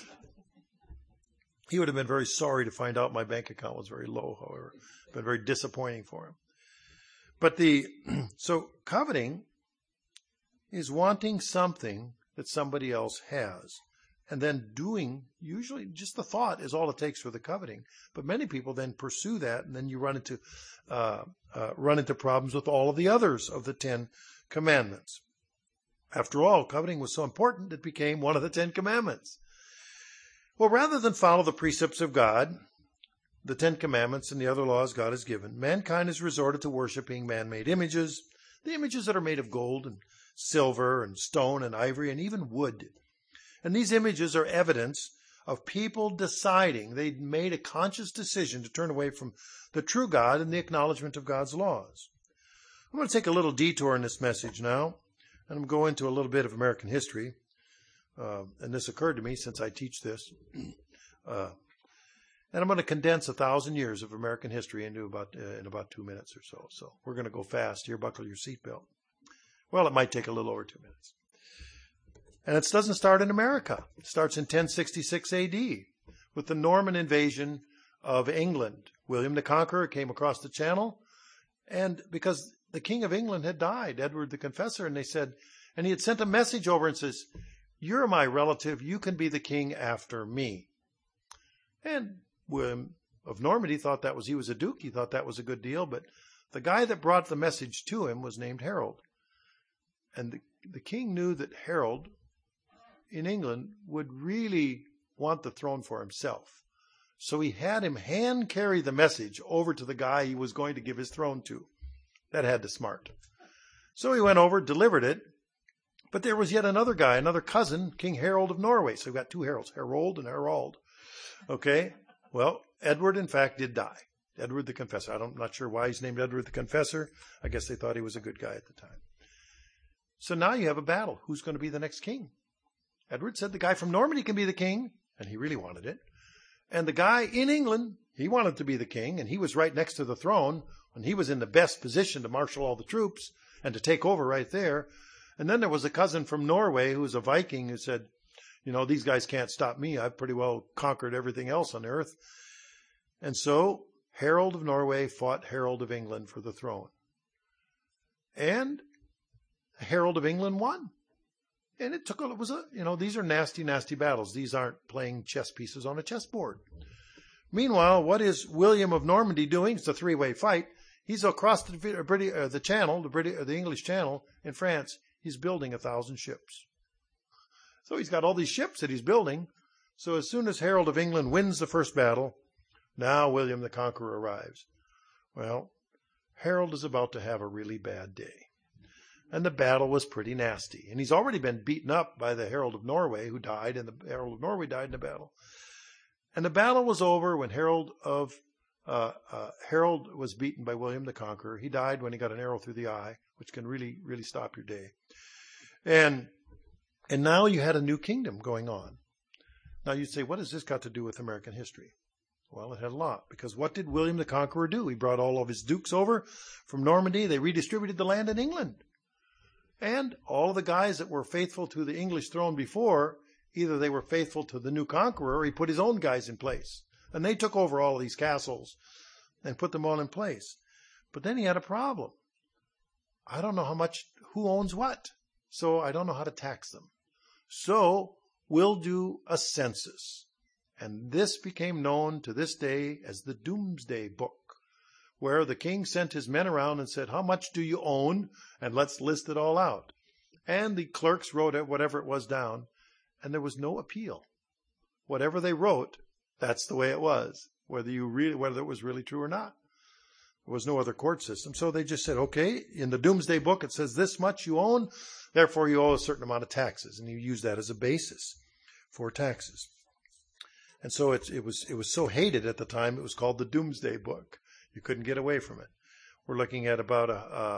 He would have been very sorry to find out my bank account was very low, however. Been very disappointing for him. But so coveting is wanting something that somebody else has. And then doing, usually just the thought is all it takes for the coveting. But many people then pursue that, and then you run into problems with all of the others of the 10 Commandments. After all, coveting was so important, it became one of the 10 Commandments. Well, rather than follow the precepts of God, the 10 Commandments and the other laws God has given, mankind has resorted to worshiping man-made images, the images that are made of gold and silver and stone and ivory and even wood. And these images are evidence of people deciding they'd made a conscious decision to turn away from the true God and the acknowledgement of God's laws. I'm going to take a little detour in this message now, and I'm going to go into a little bit of American history. And this occurred to me since I teach this. And I'm going to condense 1,000 years of American history into in about 2 minutes or so. So we're going to go fast here. Buckle your seatbelt. Well, it might take a little over 2 minutes. And it doesn't start in America. It starts in 1066 AD with the Norman invasion of England. William the Conqueror came across the Channel, and because the King of England had died, Edward the Confessor, and he had sent a message over and says, "You're my relative. You can be the king after me." And William of Normandy thought he was a duke. He thought that was a good deal. But the guy that brought the message to him was named Harold. And the king knew that Harold in England would really want the throne for himself. So he had him hand carry the message over to the guy he was going to give his throne to. That had the smart. So he went over, delivered it. But there was yet another guy, another cousin, King Harold of Norway. So we've got two Harolds, Harold and Harald. Okay? Well, Edward, in fact, did die. Edward the Confessor. I'm not sure why he's named Edward the Confessor. I guess they thought he was a good guy at the time. So now you have a battle. Who's going to be the next king? Edward said the guy from Normandy can be the king, and he really wanted it. And the guy in England, he wanted to be the king, and he was right next to the throne, and he was in the best position to marshal all the troops and to take over right there. And then there was a cousin from Norway who was a Viking who said, these guys can't stop me. I've pretty well conquered everything else on earth. And so Harold of Norway fought Harold of England for the throne. And Harold of England won. And these are nasty, nasty battles. These aren't playing chess pieces on a chessboard. Meanwhile, what is William of Normandy doing? It's a three-way fight. He's across the Channel, the English Channel in France. He's building 1,000 ships. So he's got all these ships that he's building. So as soon as Harold of England wins the first battle, now William the Conqueror arrives. Well, Harold is about to have a really bad day. And the battle was pretty nasty. And he's already been beaten up by the Harold of Norway, who died, and the Harold of Norway died in the battle. And the battle was over when Harold was beaten by William the Conqueror. He died when he got an arrow through the eye, which can really, really stop your day. And now you had a new kingdom going on. Now you'd say, what has this got to do with American history? Well, it had a lot, because what did William the Conqueror do? He brought all of his dukes over from Normandy. They redistributed the land in England. And all of the guys that were faithful to the English throne before, either they were faithful to the new conqueror or he put his own guys in place. And they took over all of these castles and put them all in place. But then he had a problem. I don't know who owns what. So I don't know how to tax them. So we'll do a census. And this became known to this day as the Doomsday Book, where the king sent his men around and said, how much do you own? And let's list it all out. And the clerks wrote it, whatever it was, down, and there was no appeal. Whatever they wrote, that's the way it was, whether it was really true or not. There was no other court system. So they just said, okay, in the Doomsday Book, it says this much you own, therefore you owe a certain amount of taxes. And you use that as a basis for taxes. And so it was so hated at the time, it was called the Doomsday Book. You couldn't get away from it. We're looking at about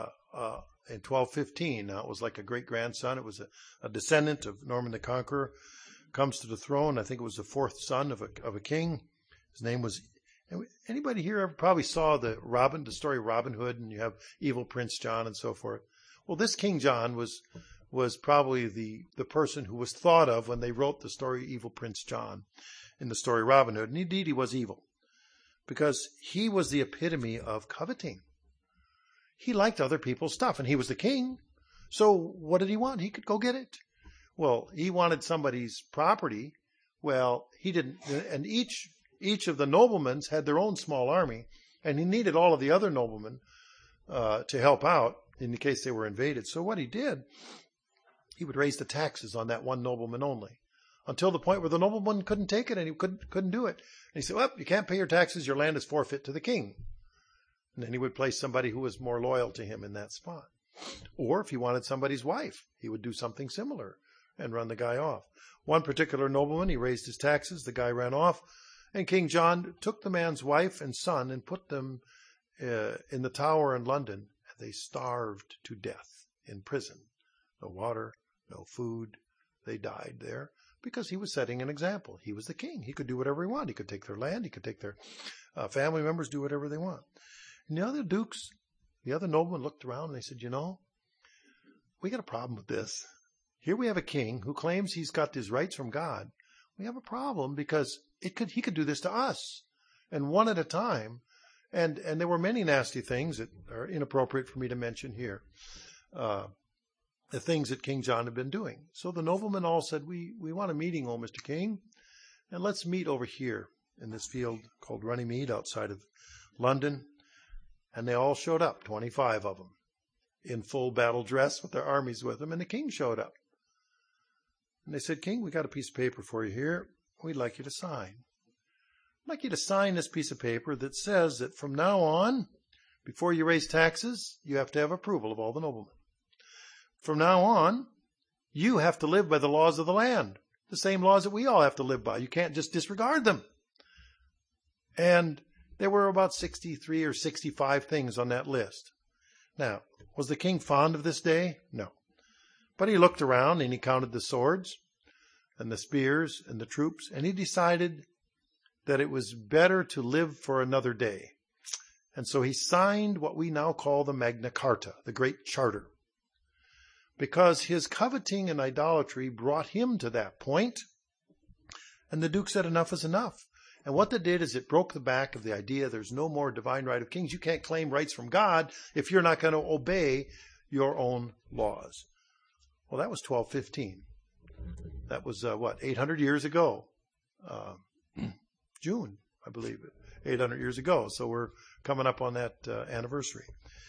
in 1215. Now, it was like a great-grandson. It was a descendant of Norman the Conqueror. Comes to the throne. I think it was the fourth son of a king. His name was... Anybody here ever probably saw the story Robin Hood, and you have evil Prince John and so forth? Well, this King John was probably the person who was thought of when they wrote the story Evil Prince John in the story Robin Hood. And indeed, he was evil, because he was the epitome of coveting. He liked other people's stuff, and he was the king. So what did he want? He could go get it. Well, he wanted somebody's property. Well, he didn't. And each of the noblemen had their own small army, and he needed all of the other noblemen to help out in the case they were invaded. So what he did, he would raise the taxes on that one nobleman only, until the point where the nobleman couldn't take it and he couldn't do it. And he said, well, you can't pay your taxes, your land is forfeit to the king. And then he would place somebody who was more loyal to him in that spot. Or if he wanted somebody's wife, he would do something similar and run the guy off. One particular nobleman, he raised his taxes, the guy ran off, and King John took the man's wife and son and put them in the Tower in London. They starved to death in prison. No water, no food. They died there because he was setting an example. He was the king. He could do whatever he wanted. He could take their land. He could take their family members, do whatever they want. And the other dukes, the other noblemen looked around and they said, we got a problem with this. Here we have a king who claims he's got his rights from God. We have a problem because he could do this to us, and one at a time. And there were many nasty things that are inappropriate for me to mention here. The things that King John had been doing. So the noblemen all said, we want a meeting, oh Mr. King, and let's meet over here in this field called Runnymede outside of London. And they all showed up, 25 of them, in full battle dress with their armies with them, and the king showed up. And they said, King, we got a piece of paper for you here. We'd like you to sign. I'd like you to sign this piece of paper that says that from now on, before you raise taxes, you have to have approval of all the noblemen. From now on, you have to live by the laws of the land, the same laws that we all have to live by. You can't just disregard them. And there were about 63 or 65 things on that list. Now, was the king fond of this day? No. But he looked around and he counted the swords and the spears and the troops, and he decided that it was better to live for another day. And so he signed what we now call the Magna Carta, the Great Charter, because his coveting and idolatry brought him to that point. And the Duke said enough is enough. And what that did is it broke the back of the idea there's no more divine right of kings. You can't claim rights from God if you're not going to obey your own laws. Well, that was 1215. That was, 800 years ago. June, I believe, 800 years ago. So we're coming up on that anniversary.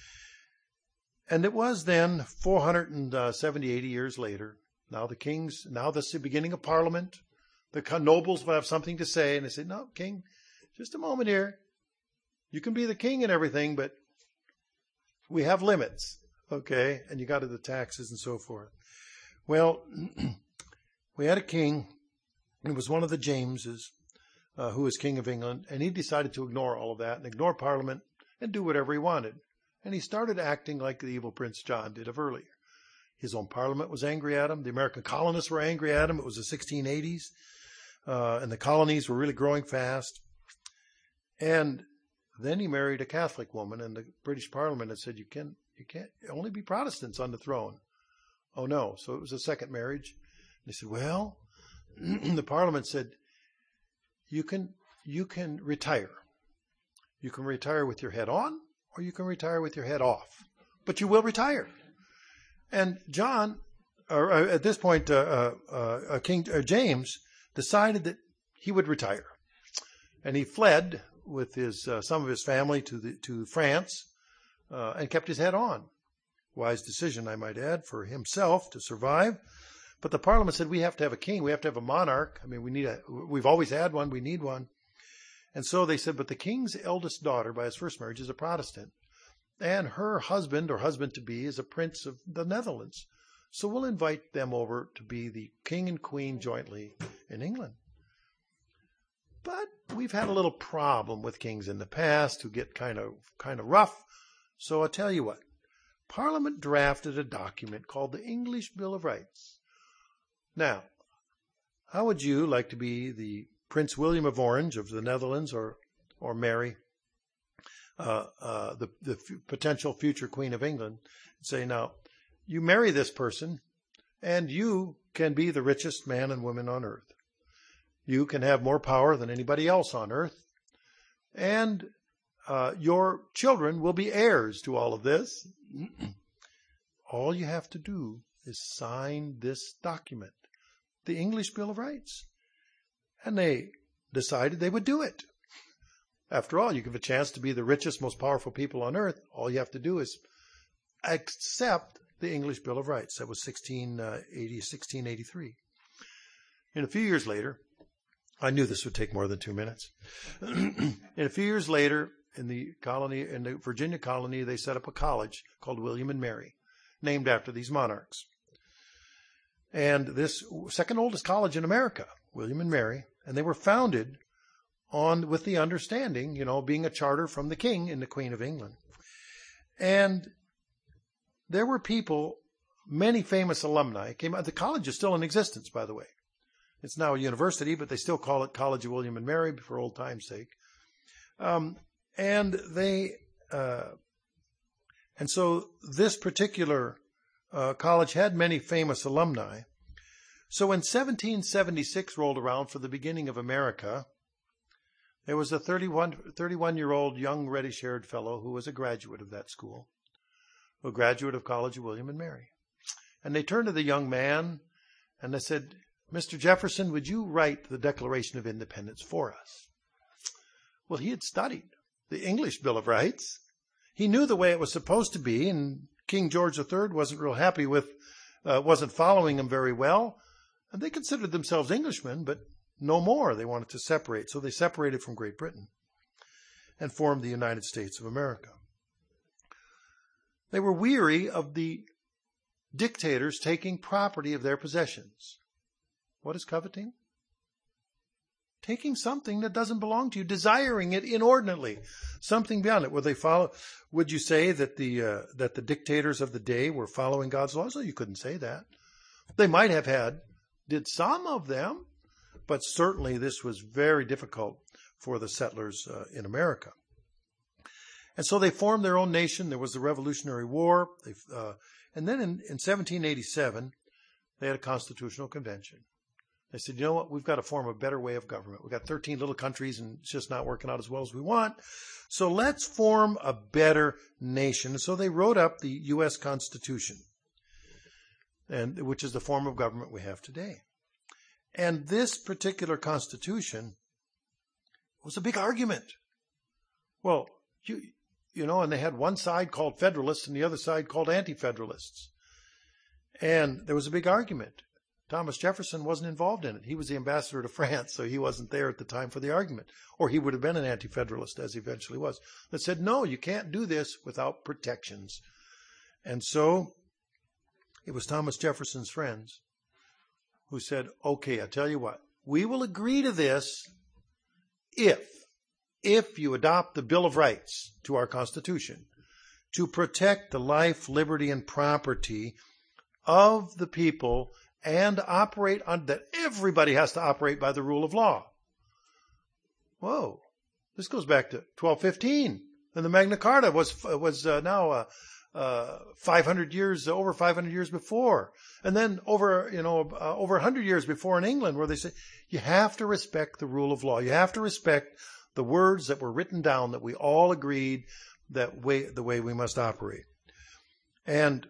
And it was then 470, 80 years later. Now this is the beginning of Parliament. The nobles will have something to say. And they say, no, king, just a moment here. You can be the king and everything, but we have limits. Okay. And you got to the taxes and so forth. Well, we had a king. It was one of the Jameses, who was king of England. And he decided to ignore all of that and ignore Parliament and do whatever he wanted. And he started acting like the evil Prince John did of earlier. His own Parliament was angry at him. The American colonists were angry at him. It was the 1680s. And the colonies were really growing fast. And then he married a Catholic woman, and the British Parliament had said, you can't only be Protestants on the throne. Oh no. So it was a second marriage. And they said, well, the Parliament said, you can retire. You can retire with your head on, or you can retire with your head off. But you will retire. And John, or at this point, King James, decided that he would retire, and he fled with some of his family to France, and kept his head on. Wise decision, I might add, for himself to survive. But the Parliament said we have to have a king, we have to have a monarch. I mean, we've always had one, we need one. And so they said, but the king's eldest daughter, by his first marriage, is a Protestant, and her husband or husband-to-be is a prince of the Netherlands. So we'll invite them over to be the king and queen jointly in England. But we've had a little problem with kings in the past who get kind of rough. So I'll tell you what. Parliament drafted a document called the English Bill of Rights. Now, how would you like to be the Prince William of Orange of the Netherlands, or Mary, the potential future Queen of England, and say, now, you marry this person, and you can be the richest man and woman on earth. You can have more power than anybody else on earth, and your children will be heirs to all of this. All you have to do is sign this document, the English Bill of Rights. And they decided they would do it. After all, you give a chance to be the richest, most powerful people on earth. All you have to do is accept the English Bill of Rights. That was 1683. And a few years later, I knew this would take more than 2 minutes. And a few years later, in the Virginia colony, they set up a college called William and Mary. named after these monarchs. And this second oldest college in America, William and Mary, and they were founded with the understanding, being a charter from the king and the Queen of England. And there were people, many famous alumni came out. The college is still in existence, by the way. It's now a university, but they still call it College of William and Mary for old time's sake. And so this particular college had many famous alumni. So when 1776 rolled around for the beginning of America, there was a 31-year-old young reddish-haired fellow who was a graduate of that school, a graduate of College of William and Mary. And they turned to the young man and they said, "Mr. Jefferson, would you write the Declaration of Independence for us?" Well, he had studied the English Bill of Rights. He knew the way it was supposed to be, and King George III wasn't real happy wasn't following him very well. And they considered themselves Englishmen, but no more. They wanted to separate. So they separated from Great Britain and formed the United States of America. They were weary of the dictators taking property of their possessions. What is coveting? Taking something that doesn't belong to you, desiring it inordinately, something beyond it. Would you say that the dictators of the day were following God's laws? No, you couldn't say that. They might have did some of them, but certainly this was very difficult for the settlers in America. And so they formed their own nation. There was the Revolutionary War. And then in 1787, they had a constitutional convention. They said, you know what, we've got to form a better way of government. We've got 13 little countries and it's just not working out as well as we want. So let's form a better nation. So they wrote up the U.S. Constitution, which is the form of government we have today. And this particular Constitution was a big argument. Well, and they had one side called Federalists and the other side called Anti-Federalists. And there was a big argument. Thomas Jefferson wasn't involved in it. He was the ambassador to France, so he wasn't there at the time for the argument. Or he would have been an Anti-Federalist, as he eventually was. That said, no, you can't do this without protections. And so it was Thomas Jefferson's friends who said, okay, I tell you what, we will agree to this if you adopt the Bill of Rights to our Constitution to protect the life, liberty, and property of the people and operate on that. Everybody has to operate by the rule of law. Whoa, this goes back to 1215, and the Magna Carta was now 500 years before, and then over 100 years before in England, where they say you have to respect the rule of law. You have to respect the words that were written down that we all agreed the way we must operate. And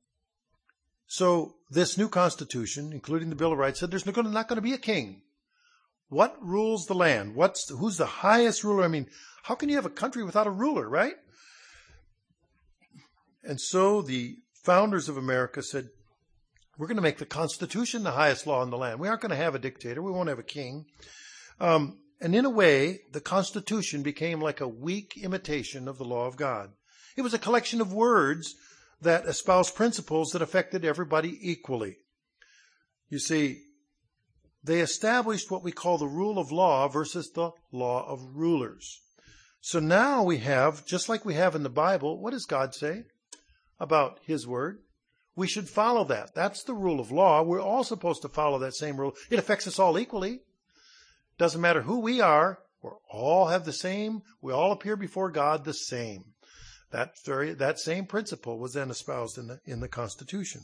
so this new Constitution, including the Bill of Rights, said there's not going to be a king. What rules the land? Who's the highest ruler? I mean, how can you have a country without a ruler, right? And so the founders of America said, we're going to make the Constitution the highest law in the land. We aren't going to have a dictator. We won't have a king. And in a way, the Constitution became like a weak imitation of the law of God. It was a collection of words that espoused principles that affected everybody equally. You see, they established what we call the rule of law versus the law of rulers. So now we have, just like we have in the Bible, what does God say about His word? We should follow that. That's the rule of law. We're all supposed to follow that same rule. It affects us all equally. Doesn't matter who we are. We all have the same. We all appear before God the same. That same principle was then espoused in the Constitution.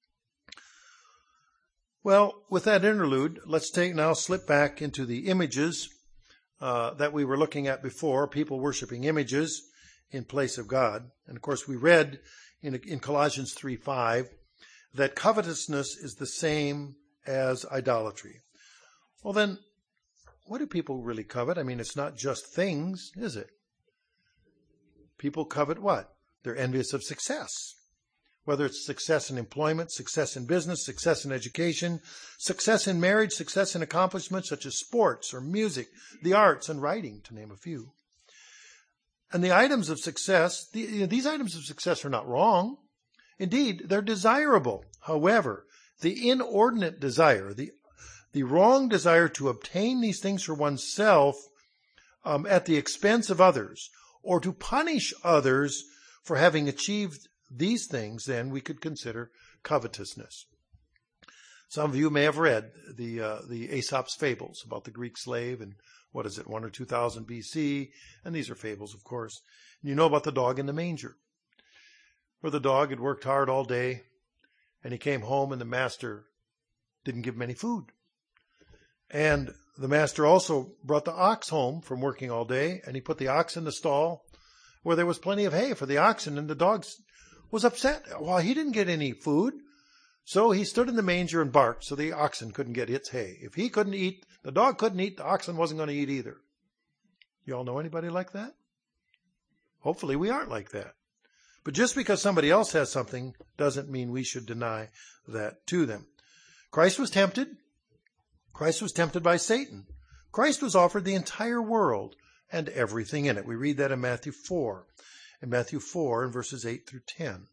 Well, with that interlude, let's slip back into the images that we were looking at before, people worshiping images in place of God. And of course, we read in Colossians 3:5 that covetousness is the same as idolatry. Well then, what do people really covet? I mean, it's not just things, is it? People covet what? They're envious of success. Whether it's success in employment, success in business, success in education, success in marriage, success in accomplishments such as sports or music, the arts and writing, to name a few. And the items of success, these items of success are not wrong. Indeed, they're desirable. However, the inordinate desire, the wrong desire to obtain these things for oneself at the expense of others, or to punish others for having achieved these things, then we could consider covetousness. Some of you may have read the Aesop's fables about the Greek slave in, 1 or 2,000 BC, and these are fables, of course. And you know about the dog in the manger, where the dog had worked hard all day, and he came home and the master didn't give him any food. And the master also brought the ox home from working all day, and he put the ox in the stall where there was plenty of hay for the oxen, and the dog was upset. Well, he didn't get any food, so he stood in the manger and barked so the oxen couldn't get its hay. If he couldn't eat, the dog couldn't eat, the oxen wasn't going to eat either. You all know anybody like that? Hopefully we aren't like that. But just because somebody else has something doesn't mean we should deny that to them. Christ was tempted. Christ was tempted by Satan. Christ was offered the entire world and everything in it. We read that in Matthew 4. In Matthew 4 in verses 8 through 10.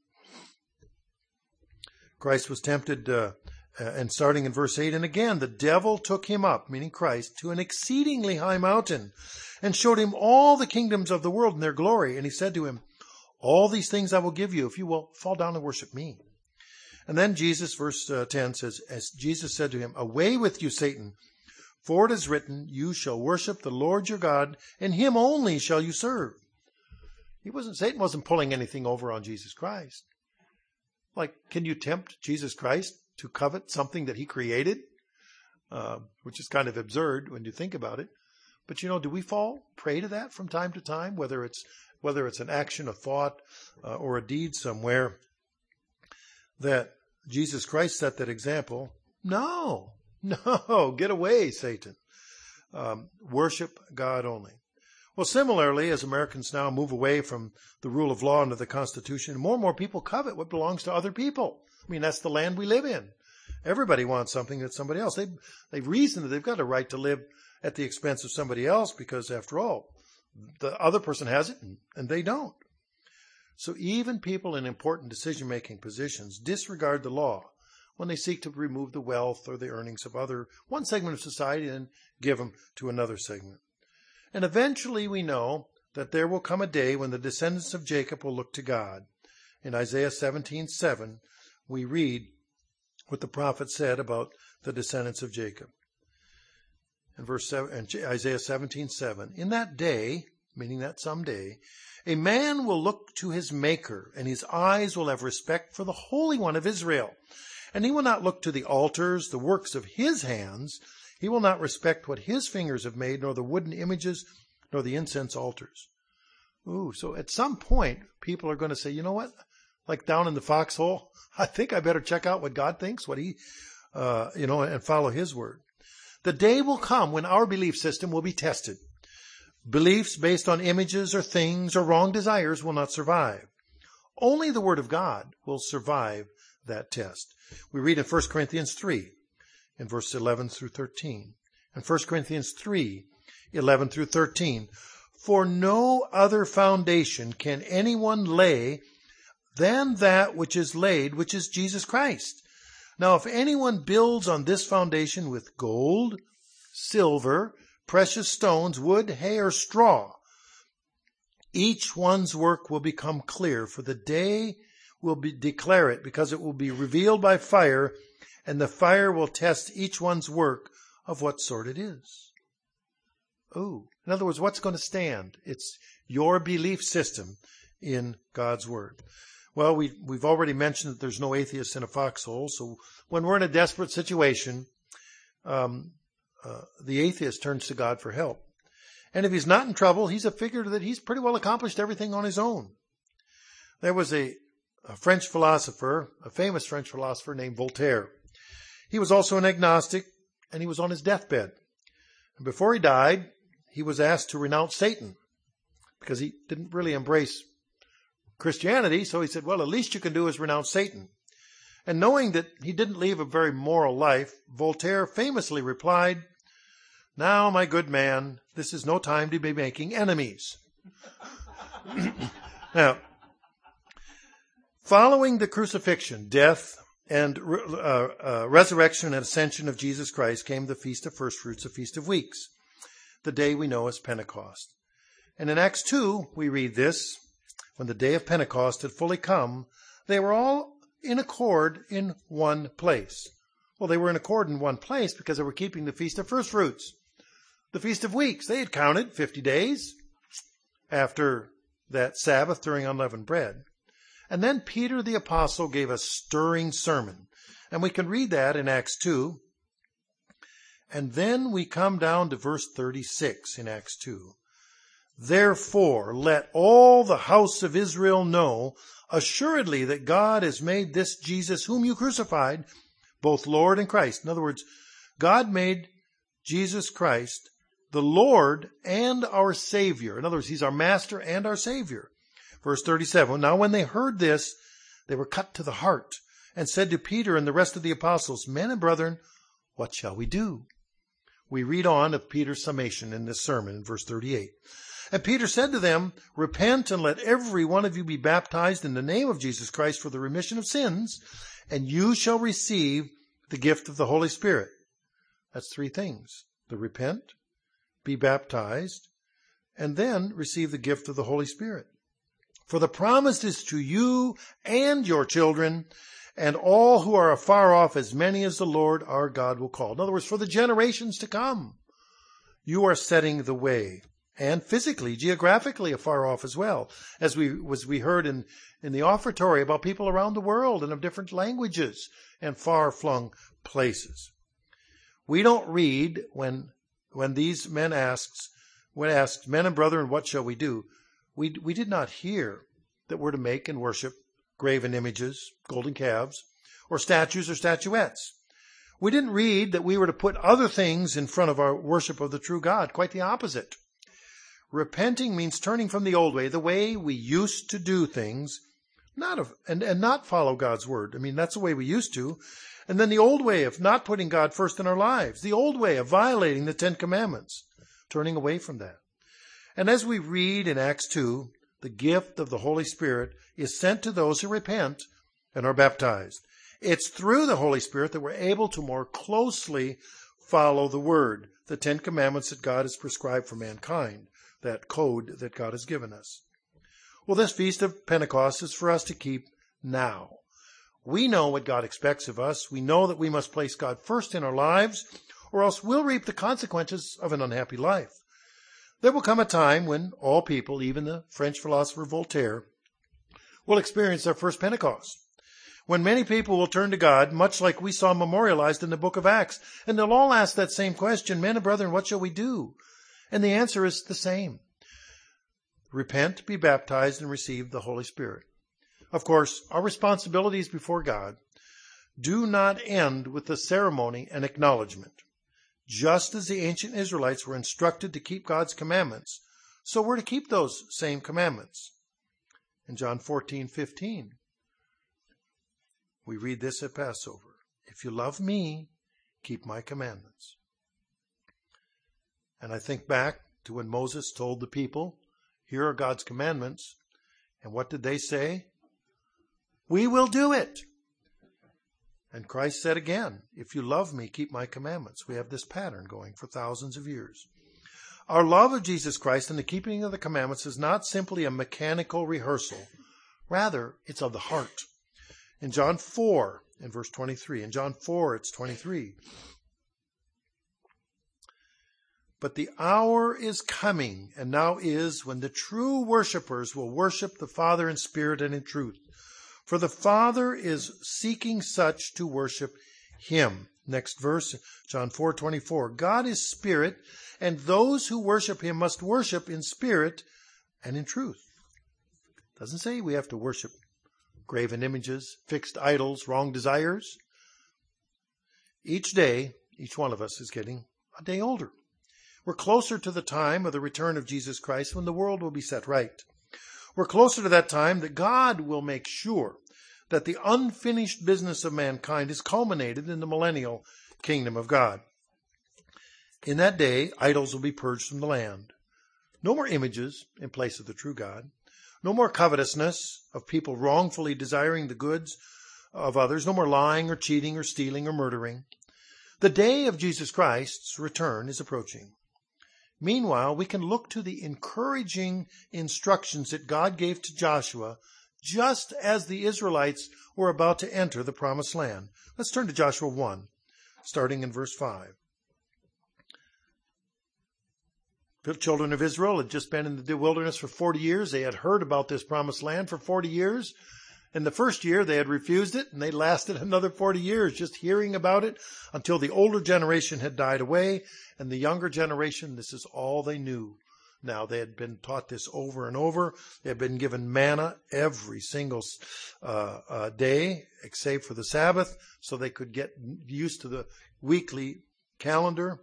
Christ was tempted, and starting in verse 8, and again the devil took him up, meaning Christ, to an exceedingly high mountain, and showed him all the kingdoms of the world and their glory. And he said to him, all these things I will give you if you will fall down and worship me. And then Jesus, verse 10 says, as Jesus said to him, away with you, Satan, for it is written, you shall worship the Lord your God, and him only shall you serve. Satan wasn't pulling anything over on Jesus Christ. Like, can you tempt Jesus Christ to covet something that he created? Which is kind of absurd when you think about it. But do we fall prey to that from time to time? Whether it's an action, a thought, or a deed somewhere, that Jesus Christ set that example. No, get away, Satan. Worship God only. Well, similarly, as Americans now move away from the rule of law under the Constitution, more and more people covet what belongs to other people. I mean, that's the land we live in. Everybody wants something that's somebody else. They've reasoned that they've got a right to live at the expense of somebody else because, after all, the other person has it and they don't. So even people in important decision-making positions disregard the law when they seek to remove the wealth or the earnings of one segment of society and give them to another segment. And eventually we know that there will come a day when the descendants of Jacob will look to God. In Isaiah 17:7, we read what the prophet said about the descendants of Jacob. In Isaiah 17:7, in that day, meaning that someday, a man will look to his Maker, and his eyes will have respect for the Holy One of Israel. And he will not look to the altars, the works of his hands. He will not respect what his fingers have made, nor the wooden images, nor the incense altars. So at some point, people are going to say, you know what? Like down in the foxhole, I think I better check out what God thinks, what he, and follow his word. The day will come when our belief system will be tested. Beliefs based on images or things or wrong desires will not survive. Only the word of God will survive that test. We read in 1 Corinthians 3, in verse 11 through 13. In 1 Corinthians 3, 11 through 13. For no other foundation can anyone lay than that which is laid, which is Jesus Christ. Now, if anyone builds on this foundation with gold, silver, precious stones, wood, hay, or straw, each one's work will become clear, for the day will declare it, because it will be revealed by fire, and the fire will test each one's work of what sort it is. In other words, what's going to stand? It's your belief system in God's word. Well, we've already mentioned that there's no atheists in a foxhole, so when we're in a desperate situation, the atheist turns to God for help. And if he's not in trouble, he's a figure that he's pretty well accomplished everything on his own. There was a French philosopher, a famous French philosopher named Voltaire. He was also an agnostic, and he was on his deathbed. And before he died, he was asked to renounce Satan because he didn't really embrace Christianity. So he said, well, the least you can do is renounce Satan. And knowing that he didn't lead a very moral life, Voltaire famously replied, now, my good man, this is no time to be making enemies. Now, Following the crucifixion, death, and resurrection and ascension of Jesus Christ came the Feast of First Fruits, the Feast of Weeks, the day we know as Pentecost. And in Acts 2, we read this: when the day of Pentecost had fully come, they were all in accord in one place. Well, they were in accord in one place because they were keeping the Feast of First Fruits, the Feast of Weeks. They had counted 50 days after that Sabbath during unleavened bread. And then Peter the Apostle gave a stirring sermon. And we can read that in Acts 2. And then we come down to verse 36 in Acts 2. Therefore, let all the house of Israel know assuredly that God has made this Jesus, whom you crucified, both Lord and Christ. In other words, God made Jesus Christ the Lord and our Savior. In other words, he's our master and our Savior. Verse 37, now when they heard this, they were cut to the heart and said to Peter and the rest of the apostles, men and brethren, what shall we do? We read on of Peter's summation in this sermon in verse 38. And Peter said to them, repent and let every one of you be baptized in the name of Jesus Christ for the remission of sins, and you shall receive the gift of the Holy Spirit. That's three things: the repent, be baptized, and then receive the gift of the Holy Spirit. For the promise is to you and your children and all who are afar off, as many as the Lord our God will call. In other words, for the generations to come, you are setting the way. And physically, geographically afar off as well, as we heard in the offertory about people around the world and of different languages and far-flung places. We don't read when these men asked, men and brethren, what shall we do? We did not hear that we're to make and worship graven images, golden calves, or statues or statuettes. We didn't read that we were to put other things in front of our worship of the true God. Quite the opposite. Repenting means turning from the old way, the way we used to do things, and not follow God's word. I mean, that's the way we used to. And then the old way of not putting God first in our lives, the old way of violating the Ten Commandments, turning away from that. And as we read in Acts 2, the gift of the Holy Spirit is sent to those who repent and are baptized. It's through the Holy Spirit that we're able to more closely follow the word, the Ten Commandments that God has prescribed for mankind, that code that God has given us. Well, this Feast of Pentecost is for us to keep now. We know what God expects of us. We know that we must place God first in our lives, or else we'll reap the consequences of an unhappy life. There will come a time when all people, even the French philosopher Voltaire, will experience their first Pentecost, when many people will turn to God, much like we saw memorialized in the book of Acts, and they'll all ask that same question, men and brethren, what shall we do? And the answer is the same. Repent, be baptized, and receive the Holy Spirit. Of course, our responsibilities before God do not end with the ceremony and acknowledgement. Just as the ancient Israelites were instructed to keep God's commandments, so we're to keep those same commandments. In John 14:15, we read this at Passover. If you love me, keep my commandments. And I think back to when Moses told the people, here are God's commandments. And what did they say? We will do it. And Christ said again, if you love me, keep my commandments. We have this pattern going for thousands of years. Our love of Jesus Christ and the keeping of the commandments is not simply a mechanical rehearsal. Rather, it's of the heart. In John 4, in verse 23, in John 4, it's 23. But the hour is coming, and now is, when the true worshipers will worship the Father in spirit and in truth. For the Father is seeking such to worship him. Next verse, John 4:24. God is spirit, and those who worship him must worship in spirit and in truth. Doesn't say we have to worship graven images, fixed idols, wrong desires. Each day, each one of us is getting a day older. We're closer to the time of the return of Jesus Christ when the world will be set right. We're closer to that time that God will make sure that the unfinished business of mankind is culminated in the millennial kingdom of God. In that day, idols will be purged from the land. No more images in place of the true God. No more covetousness of people wrongfully desiring the goods of others. No more lying or cheating or stealing or murdering. The day of Jesus Christ's return is approaching. Meanwhile, we can look to the encouraging instructions that God gave to Joshua just as the Israelites were about to enter the promised land. Let's turn to Joshua 1, starting in verse 5. The children of Israel had just been in the wilderness for 40 years. They had heard about this promised land for 40 years. In the first year, they had refused it, and they lasted another 40 years just hearing about it until the older generation had died away, and the younger generation, this is all they knew. Now, they had been taught this over and over. They had been given manna every single day, except for the Sabbath, so they could get used to the weekly calendar.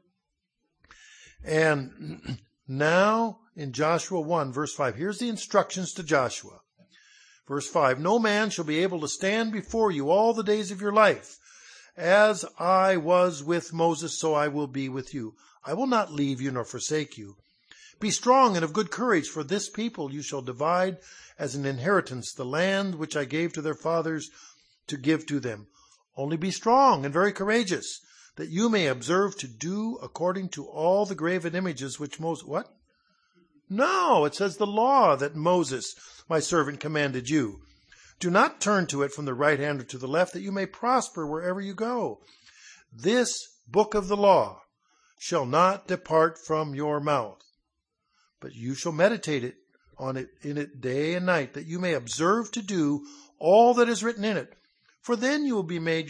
And now, in Joshua 1, verse 5, here's the instructions to Joshua. Verse 5, no man shall be able to stand before you all the days of your life. As I was with Moses, so I will be with you. I will not leave you nor forsake you. Be strong and of good courage, for this people you shall divide as an inheritance the land which I gave to their fathers to give to them. Only be strong and very courageous, that you may observe to do according to all the graven images which Moses... What? No, it says the law that Moses, my servant, commanded you. Do not turn to it from the right hand or to the left, that you may prosper wherever you go. This book of the law shall not depart from your mouth, but you shall meditate on it in it day and night, that you may observe to do all that is written in it. For then you will be made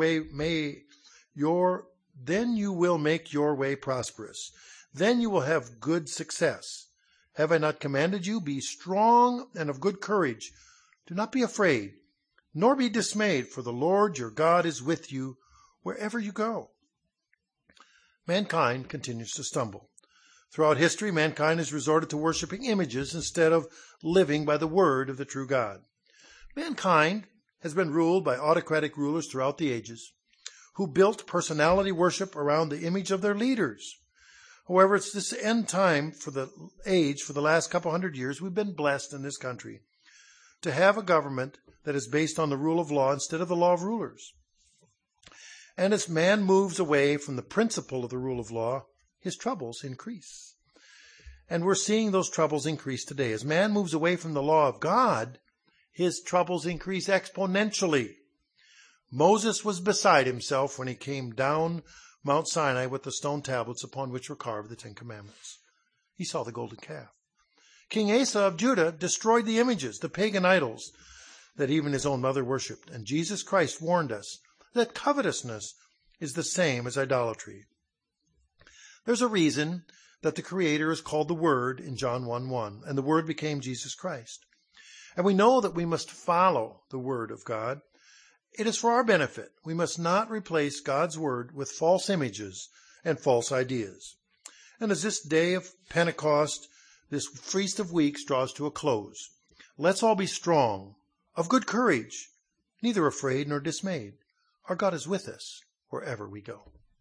then you will make your way prosperous. Then you will have good success. Have I not commanded you? Be strong and of good courage. Do not be afraid, nor be dismayed, for the Lord your God is with you wherever you go. Mankind continues to stumble. Throughout history, mankind has resorted to worshiping images instead of living by the word of the true God. Mankind has been ruled by autocratic rulers throughout the ages, who built personality worship around the image of their leaders. However, it's this end time for the age, for the last couple hundred years, we've been blessed in this country to have a government that is based on the rule of law instead of the law of rulers. And as man moves away from the principle of the rule of law, his troubles increase. And we're seeing those troubles increase today. As man moves away from the law of God, his troubles increase exponentially. Moses was beside himself when he came down Mount Sinai with the stone tablets upon which were carved the 10 Commandments. He saw the golden calf. King Asa of Judah destroyed the images, the pagan idols that even his own mother worshipped. And Jesus Christ warned us that covetousness is the same as idolatry. There's a reason that the Creator is called the Word in John 1:1, and the Word became Jesus Christ. And we know that we must follow the Word of God. It is for our benefit. We must not replace God's Word with false images and false ideas. And as this day of Pentecost, this Feast of Weeks draws to a close, let's all be strong, of good courage, neither afraid nor dismayed. Our God is with us wherever we go.